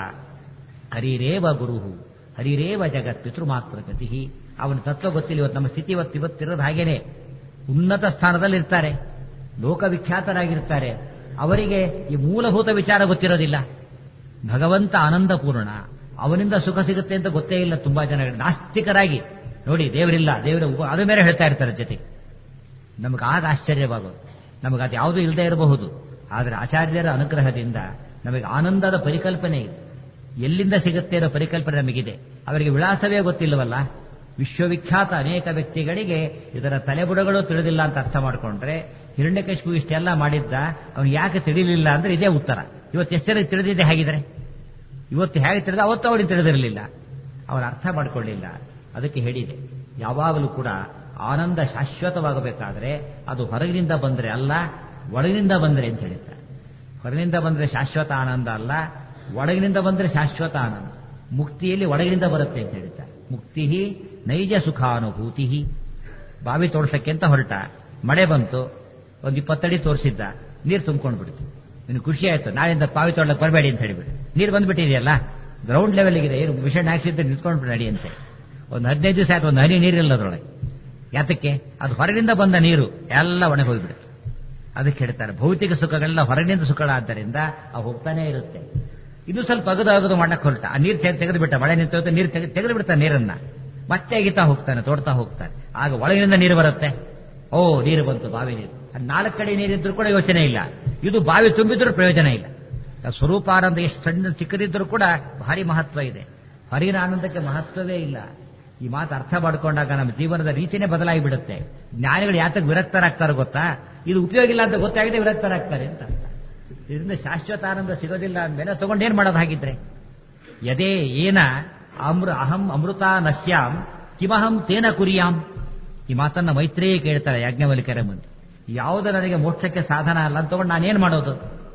ಹರಿರೇವ ಗುರುಹು ಹರಿರೇವ ಜಗತ್ ಪಿತೃಮಾತ್ರ ಗತಿ. ಅವನ ತತ್ವ ಗೊತ್ತಿಲ್ಲ. ಇವತ್ತು ನಮ್ಮ ಸ್ಥಿತಿ ಇವತ್ತು ಇವತ್ತಿರೋದು ಹಾಗೇನೆ. ಉನ್ನತ ಸ್ಥಾನದಲ್ಲಿ ಇರ್ತಾರೆ, ಲೋಕವಿಖ್ಯಾತರಾಗಿರ್ತಾರೆ, ಅವರಿಗೆ ಈ ಮೂಲಭೂತ ವಿಚಾರ ಗೊತ್ತಿರೋದಿಲ್ಲ. ಭಗವಂತ ಆನಂದಪೂರ್ಣ, ಅವನಿಂದ ಸುಖ ಸಿಗುತ್ತೆ ಅಂತ ಗೊತ್ತೇ ಇಲ್ಲ ತುಂಬಾ ಜನ. ನಾಸ್ತಿಕರಾಗಿ ನೋಡಿ ದೇವರಿಲ್ಲ, ದೇವರ ಅದು ಮೇಲೆ ಹೇಳ್ತಾ ಇರ್ತಾರೆ ಜೊತೆಗೆ. ನಮಗೆ ಆಗ ಆಶ್ಚರ್ಯವಾಗೋದು. ನಮಗೆ ಅದು ಯಾವುದೂ ಇಲ್ಲದೆ ಇರಬಹುದು, ಆದರೆ ಆಚಾರ್ಯರ ಅನುಗ್ರಹದಿಂದ ನಮಗೆ ಆನಂದದ ಪರಿಕಲ್ಪನೆ ಇದೆ. ಎಲ್ಲಿಂದ ಸಿಗುತ್ತೆ ಅನ್ನೋ ಪರಿಕಲ್ಪನೆ ನಮಗಿದೆ. ಅವರಿಗೆ ವಿಳಾಸವೇ ಗೊತ್ತಿಲ್ಲವಲ್ಲ. ವಿಶ್ವವಿಖ್ಯಾತ ಅನೇಕ ವ್ಯಕ್ತಿಗಳಿಗೆ ಇದರ ತಲೆಬುಡಗಳು ತಿಳಿದಿಲ್ಲ ಅಂತ ಅರ್ಥ ಮಾಡಿಕೊಂಡ್ರೆ, ಹಿರಣ್ಯಕಶಿಪು ಇಷ್ಟೆಲ್ಲ ಮಾಡಿದ್ದ ಅವನು ಯಾಕೆ ತಿಳಿಲಿಲ್ಲ ಅಂದ್ರೆ ಇದೇ ಉತ್ತರ. ಇವತ್ತು ಎಷ್ಟು ಜನಕ್ಕೆ ತಿಳಿದಿದೆ ಹೇಗಿದ್ರೆ? ಇವತ್ತು ಹೇಗೆ ತಿಳಿದ ಅವತ್ತು ಅವನಿಗೆ ತಿಳಿದಿರಲಿಲ್ಲ, ಅವನ ಅರ್ಥ ಮಾಡಿಕೊಳ್ಳಿಲ್ಲ. ಅದಕ್ಕೆ ಹೇಳಿದೆ, ಯಾವಾಗಲೂ ಕೂಡ ಆನಂದ ಶಾಶ್ವತವಾಗಬೇಕಾದ್ರೆ ಅದು ಹೊರಗಿನಿಂದ ಬಂದರೆ ಅಲ್ಲ, ಒಳಗಿನಿಂದ ಬಂದರೆ ಅಂತ ಹೇಳಿದ್ದಾರೆ. ಹೊರಗಿನಿಂದ ಬಂದರೆ ಶಾಶ್ವತ ಆನಂದ ಅಲ್ಲ, ಒಳಗಿನಿಂದ ಬಂದರೆ ಶಾಶ್ವತ ಆನಂದ. ಮುಕ್ತಿಯಲ್ಲಿ ಒಳಗಿನಿಂದ ಬರುತ್ತೆ ಅಂತ ಹೇಳಿದ್ದಾರೆ. ಮುಕ್ತಿ ನೈಜ ಸುಖಾನುಭೂತಿ. ಬಾವಿ ತೋರ್ಸಕ್ಕೆ ಅಂತ ಹೊರಟ, ಮಳೆ ಬಂತು, ಒಂದು ಇಪ್ಪತ್ತಡಿ ತೋರಿಸಿದ್ದ, ನೀರು ತುಂಬ್ಕೊಂಡು ಬಿಡ್ತು. ಇನ್ನು ಖುಷಿ ಆಯ್ತು, ನಾಳೆಯಿಂದ ಬಾವಿ ತೋಡ್ಲಕ್ಕೆ ಬರಬೇಡಿ ಅಂತ ಹೇಳಿಬಿಟ್ಟು ನೀರು ಬಂದ್ಬಿಟ್ಟಿದೆಯಲ್ಲ, ಗ್ರೌಂಡ್ ಲೆವೆಲ್ಗಿದೆ, ಏನು ವಿಷಯ ಹಾಕ್ಸಿದ್ರೆ ನಿಂತ್ಕೊಂಡ್ಬಿಟ್ಟು ನಡಿ ಅಂತೆ. ಒಂದು ಹದಿನೈದು ದಿವಸ ಆಯ್ತು, ಒಂದು ಹನಿ ನೀರಿಲ್ಲ ಅದರೊಳಗೆ. ಯಾತಕ್ಕೆ? ಅದು ಹೊರಗಿನಿಂದ ಬಂದ ನೀರು ಎಲ್ಲ ಒಣಗಿ ಹೋಗಿಬಿಡುತ್ತೆ. ಅದಕ್ಕೆ ಹೇಳ್ತಾರೆ ಭೌತಿಕ ಸುಖಗಳೆಲ್ಲ ಹೊರಗಿನಿಂದ ಸುಖಗಳಾದ್ದರಿಂದ ಅವು ಹೋಗ್ತಾನೆ ಇರುತ್ತೆ. ಇದು ಸ್ವಲ್ಪ ಅಗದು ಅಗದು ಮಾಡಕ್ಕೆ ಹೊರಟ, ಆ ನೀರು ತೆಗೆದು ಬಿಟ್ಟ, ಮಳೆ ನಿಂತು ನೀರು ತೆಗೆದು ಬಿಡ್ತಾನೆ ನೀರನ್ನ, ಮತ್ತೆ ಅಗಿತಾ ಹೋಗ್ತಾನೆ, ತೋಡ್ತಾ ಹೋಗ್ತಾನೆ. ಆಗ ಒಳಗಿನಿಂದ ನೀರು ಬರುತ್ತೆ. ಓ ನೀರು ಬಂತು, ಬಾವಿ ನೀರು. ನಾಲ್ಕು ಕಡೆ ನೀರಿದ್ರು ಕೂಡ ಯೋಚನೆ ಇಲ್ಲ. ಇದು ಬಾವಿ ತುಂಬಿದ್ರೂ ಪ್ರಯೋಜನ ಇಲ್ಲ. ಸ್ವರೂಪಾನಂದ ಎಷ್ಟು ಸಣ್ಣ ಚಿಕ್ಕದಿದ್ರೂ ಕೂಡ ಭಾರಿ ಮಹತ್ವ ಇದೆ. ಹೊರಗಿನ ಆನಂದಕ್ಕೆ ಮಹತ್ವವೇ ಇಲ್ಲ. ಈ ಮಾತು ಅರ್ಥ ಮಾಡಿಕೊಂಡಾಗ ನಮ್ಮ ಜೀವನದ ರೀತಿನೇ ಬದಲಾಗಿ ಬಿಡುತ್ತೆ. ಜ್ಞಾನಿಗಳು ಯಾತಕ್ಕೆ ವಿರಕ್ತರಾಗ್ತಾರೆ ಗೊತ್ತಾ? ಇದು ಉಪಯೋಗ ಇಲ್ಲ ಅಂತ ಗೊತ್ತಾಗಿದೆ ವಿರಕ್ತರಾಗ್ತಾರೆ ಅಂತ. ಇದರಿಂದ ಶಾಶ್ವತ ಆನಂದ ಸಿಗೋದಿಲ್ಲ ಅಂದಮೇಲೆ ತಗೊಂಡೇನ್ ಮಾಡೋದು ಹಾಗಿದ್ರೆ? ಯದೇ ಏನ ಅಮೃ ಅಹಂ ಅಮೃತ ನಶ್ಯಾಂ ಕಿಮಹಂ ತೇನ ಕುರಿಯಾಂ. ಈ ಮಾತನ್ನ ಮೈತ್ರೇಯ ಕೇಳ್ತಾರೆ ಯಾಜ್ಞವಲ್ಕ್ಯರ ಮುಂದೆ. ಯಾವುದು ನನಗೆ ಮೋಕ್ಷಕ್ಕೆ ಸಾಧನ ಅಲ್ಲ ಅಂತ ತಗೊಂಡು ನಾನೇನ್ ಮಾಡೋದು?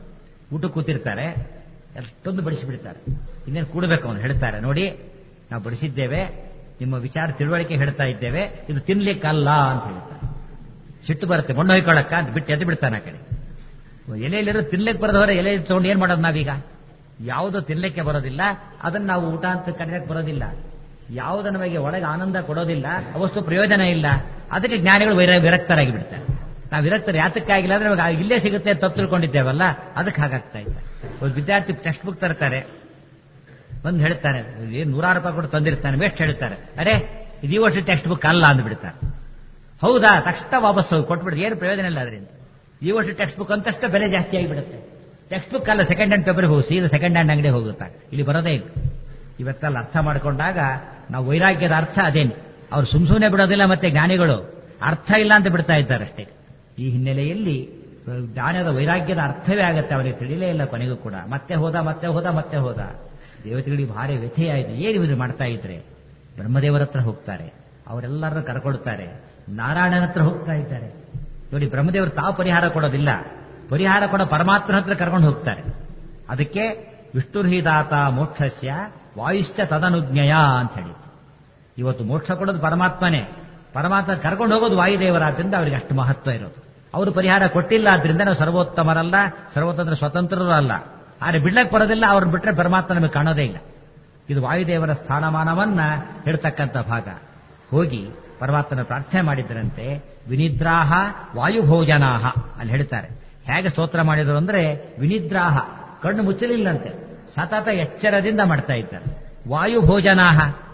ಊಟ ಕೂತಿರ್ತಾರೆ, ಎಷ್ಟೊಂದು ಬಡಿಸಿಬಿಡ್ತಾರೆ. ಇನ್ನೇನು ಕೂಡಬೇಕು ಅವನು. ಹೇಳ್ತಾರೆ ನೋಡಿ, ನಾವು ಬಡಿಸಿದ್ದೇವೆ, ನಿಮ್ಮ ವಿಚಾರ ತಿಳುವಳಿಕೆ ಹೇಳ್ತಾ ಇದ್ದೇವೆ, ಇದು ತಿನ್ಲಿಕ್ಕಲ್ಲ ಅಂತ ಹೇಳ್ತಾರೆ. ಸಿಟ್ಟು ಬರುತ್ತೆ, ಮಣ್ಣು ಹೊಯ್ಕೊಳ್ಳಕ್ಕ ಅಂತ ಬಿಟ್ಟು ಎದ್ದು ಬಿಡ್ತಾನೆ ಆ ಕಡೆ. ಎಲೆಯಲ್ಲಿರೋ ತಿನ್ಲಿಕ್ಕೆ ಬರೋದವರೆ ಎಲೆ ತಗೊಂಡು ಏನ್ ಮಾಡೋದು ನಾವೀಗ? ಯಾವುದು ತಿನ್ಲಿಕ್ಕೆ ಬರೋದಿಲ್ಲ ಅದನ್ನು ನಾವು ಊಟ ಅಂತ ಕರೆಯಕ್ಕೆ ಬರೋದಿಲ್ಲ. ಯಾವುದು ನಮಗೆ ಒಳಗೆ ಆನಂದ ಕೊಡೋದಿಲ್ಲ ಆ ವಸ್ತು ಪ್ರಯೋಜನ ಇಲ್ಲ. ಅದಕ್ಕೆ ಜ್ಞಾನಿಗಳು ವೈರ ವಿರಕ್ತರಾಗಿ ಬಿಡ್ತಾರೆ. ನಾವು ವಿರಕ್ತರು ಯಾತಕ್ಕಾಗಿಲ್ಲ ಅಂದ್ರೆ ಇವಾಗ ಇಲ್ಲೇ ಸಿಗುತ್ತೆ ತಪ್ಪು ತಿಳ್ಕೊಂಡಿದ್ದೇವಲ್ಲ, ಅದಕ್ಕೆ ಹಾಗಾಗ್ತಾ ಇಲ್ಲ. ಒಂದು ವಿದ್ಯಾರ್ಥಿ ಟೆಕ್ಸ್ಟ್ ಬುಕ್ ತರ್ತಾರೆ, ಬಂದು ಹೇಳ್ತಾನೆ, ಏನು ನೂರಾರು ರೂಪಾಯಿ ಕೊಟ್ಟು ತಂದಿರ್ತಾನೆ, ವೇಸ್ಟ್ ಹೇಳ್ತಾರೆ. ಅರೆ ಇದು ಈ ವರ್ಷ ಟೆಕ್ಸ್ಟ್ ಬುಕ್ ಅಲ್ಲ ಅಂದ್ಬಿಡ್ತಾರೆ. ಹೌದಾ, ತಕ್ಷಣ ವಾಪಸ್ ಹೋಗಿ ಕೊಟ್ಬಿಡ್ತಾರೆ. ಏನು ಪ್ರಯೋಜನ ಇಲ್ಲ ಅದರಿಂದ. ಈ ವರ್ಷ ಟೆಕ್ಸ್ಟ್ ಬುಕ್ ಅಂತಷ್ಟು ಬೆಲೆ ಜಾಸ್ತಿ ಆಗಿಬಿಡುತ್ತೆ. ಟೆಕ್ಸ್ಟ್ ಬುಕ್ ಅಲ್ಲ, ಸೆಕೆಂಡ್ ಹ್ಯಾಂಡ್ ಪೇಪರ್ಗೆ ಹೋಗಿ ಸೀದಾ ಸೆಕೆಂಡ್ ಹ್ಯಾಂಡ್ ಅಂಗಡಿ ಹೋಗುತ್ತಾ, ಇಲ್ಲಿ ಬರೋದೇ ಇಲ್ಲ. ಇವತ್ತೆಲ್ಲ ಅರ್ಥ ಮಾಡ್ಕೊಂಡಾಗ ನಾವು ವೈರಾಗ್ಯದ ಅರ್ಥ ಅದೇನು. ಅವ್ರು ಸುಮ್ ಸುಮ್ಮನೆ ಬಿಡೋದಿಲ್ಲ, ಮತ್ತೆ ಜ್ಞಾನಿಗಳು ಅರ್ಥ ಇಲ್ಲ ಅಂತ ಬಿಡ್ತಾ ಇದ್ದಾರೆ ಅಷ್ಟೇ. ಈ ಹಿನ್ನೆಲೆಯಲ್ಲಿ ಜ್ಞಾನದ ವೈರಾಗ್ಯದ ಅರ್ಥವೇ ಆಗತ್ತೆ, ಅವರಿಗೆ ತಿಳಿಲೇ ಇಲ್ಲ ಕೊನೆಗೂ ಕೂಡ. ಮತ್ತೆ ಹೋದ ಮತ್ತೆ ಹೋದ ಮತ್ತೆ ಹೋದ. ದೇವತೆಗಳಿಗೆ ಭಾರಿ ವ್ಯಥೆಯಾಯಿತು. ಏನು ಇವರು ಮಾಡ್ತಾ ಇದ್ರೆ? ಬ್ರಹ್ಮದೇವರ ಹತ್ರ ಹೋಗ್ತಾರೆ, ಅವರೆಲ್ಲರನ್ನ ಕರ್ಕೊಳ್ತಾರೆ, ನಾರಾಯಣನ ಹತ್ರ ಹೋಗ್ತಾ ಇದ್ದಾರೆ. ನೋಡಿ, ಬ್ರಹ್ಮದೇವರು ತಾವು ಪರಿಹಾರ ಕೊಡೋದಿಲ್ಲ, ಪರಿಹಾರ ಕೊಡೋ ಪರಮಾತ್ಮನ ಹತ್ರ ಕರ್ಕೊಂಡು ಹೋಗ್ತಾರೆ. ಅದಕ್ಕೆ ವಿಷ್ಣುರ್ಹಿದಾತ ಮೋಕ್ಷಸ್ಯ ವಾಯುಶ್ಚ ತದನುಜ್ಞಯ ಅಂತ ಹೇಳಿತ್ತು. ಇವತ್ತು ಮೋಕ್ಷ ಕೊಡೋದು ಪರಮಾತ್ಮನೇ, ಪರಮಾತ್ಮ ಕರ್ಕೊಂಡು ಹೋಗೋದು ವಾಯುದೇವರಾದ್ರಿಂದ ಅವರಿಗೆ ಅಷ್ಟು ಮಹತ್ವ ಇರೋದು. ಅವರು ಪರಿಹಾರ ಕೊಟ್ಟಿಲ್ಲ, ಆದ್ರಿಂದ ನಾವು ಸರ್ವೋತ್ತಮರಲ್ಲ, ಸರ್ವತಂತ್ರ ಸ್ವತಂತ್ರರು ಅಲ್ಲ. ಆದರೆ ಬಿಡ್ಲಕ್ಕೆ ಬರೋದಿಲ್ಲ, ಅವ್ರನ್ನ ಬಿಟ್ಟರೆ ಪರಮಾತ್ಮ ನಮಗೆ ಕಾಣೋದೇ ಇಲ್ಲ. ಇದು ವಾಯುದೇವರ ಸ್ಥಾನಮಾನವನ್ನ ಹೇಳ್ತಕ್ಕಂಥ ಭಾಗ. ಹೋಗಿ ಪರಮಾತ್ಮನ ಪ್ರಾರ್ಥನೆ ಮಾಡಿದ್ರಂತೆ. ವಿನಿದ್ರಾಹ ವಾಯುಭೋಜನಾಹ ಅಲ್ಲಿ ಹೇಳ್ತಾರೆ. ಹೇಗೆ ಸ್ತೋತ್ರ ಮಾಡಿದ್ರು ಅಂದ್ರೆ, ವಿನಿದ್ರಾಹ ಕಣ್ಣು ಮುಚ್ಚಲಿಲ್ಲಂತೆ, ಸತತ ಎಚ್ಚರದಿಂದ ಮಾಡ್ತಾ ಇದ್ದಾರೆ. ವಾಯುಭೋಜನಾಹ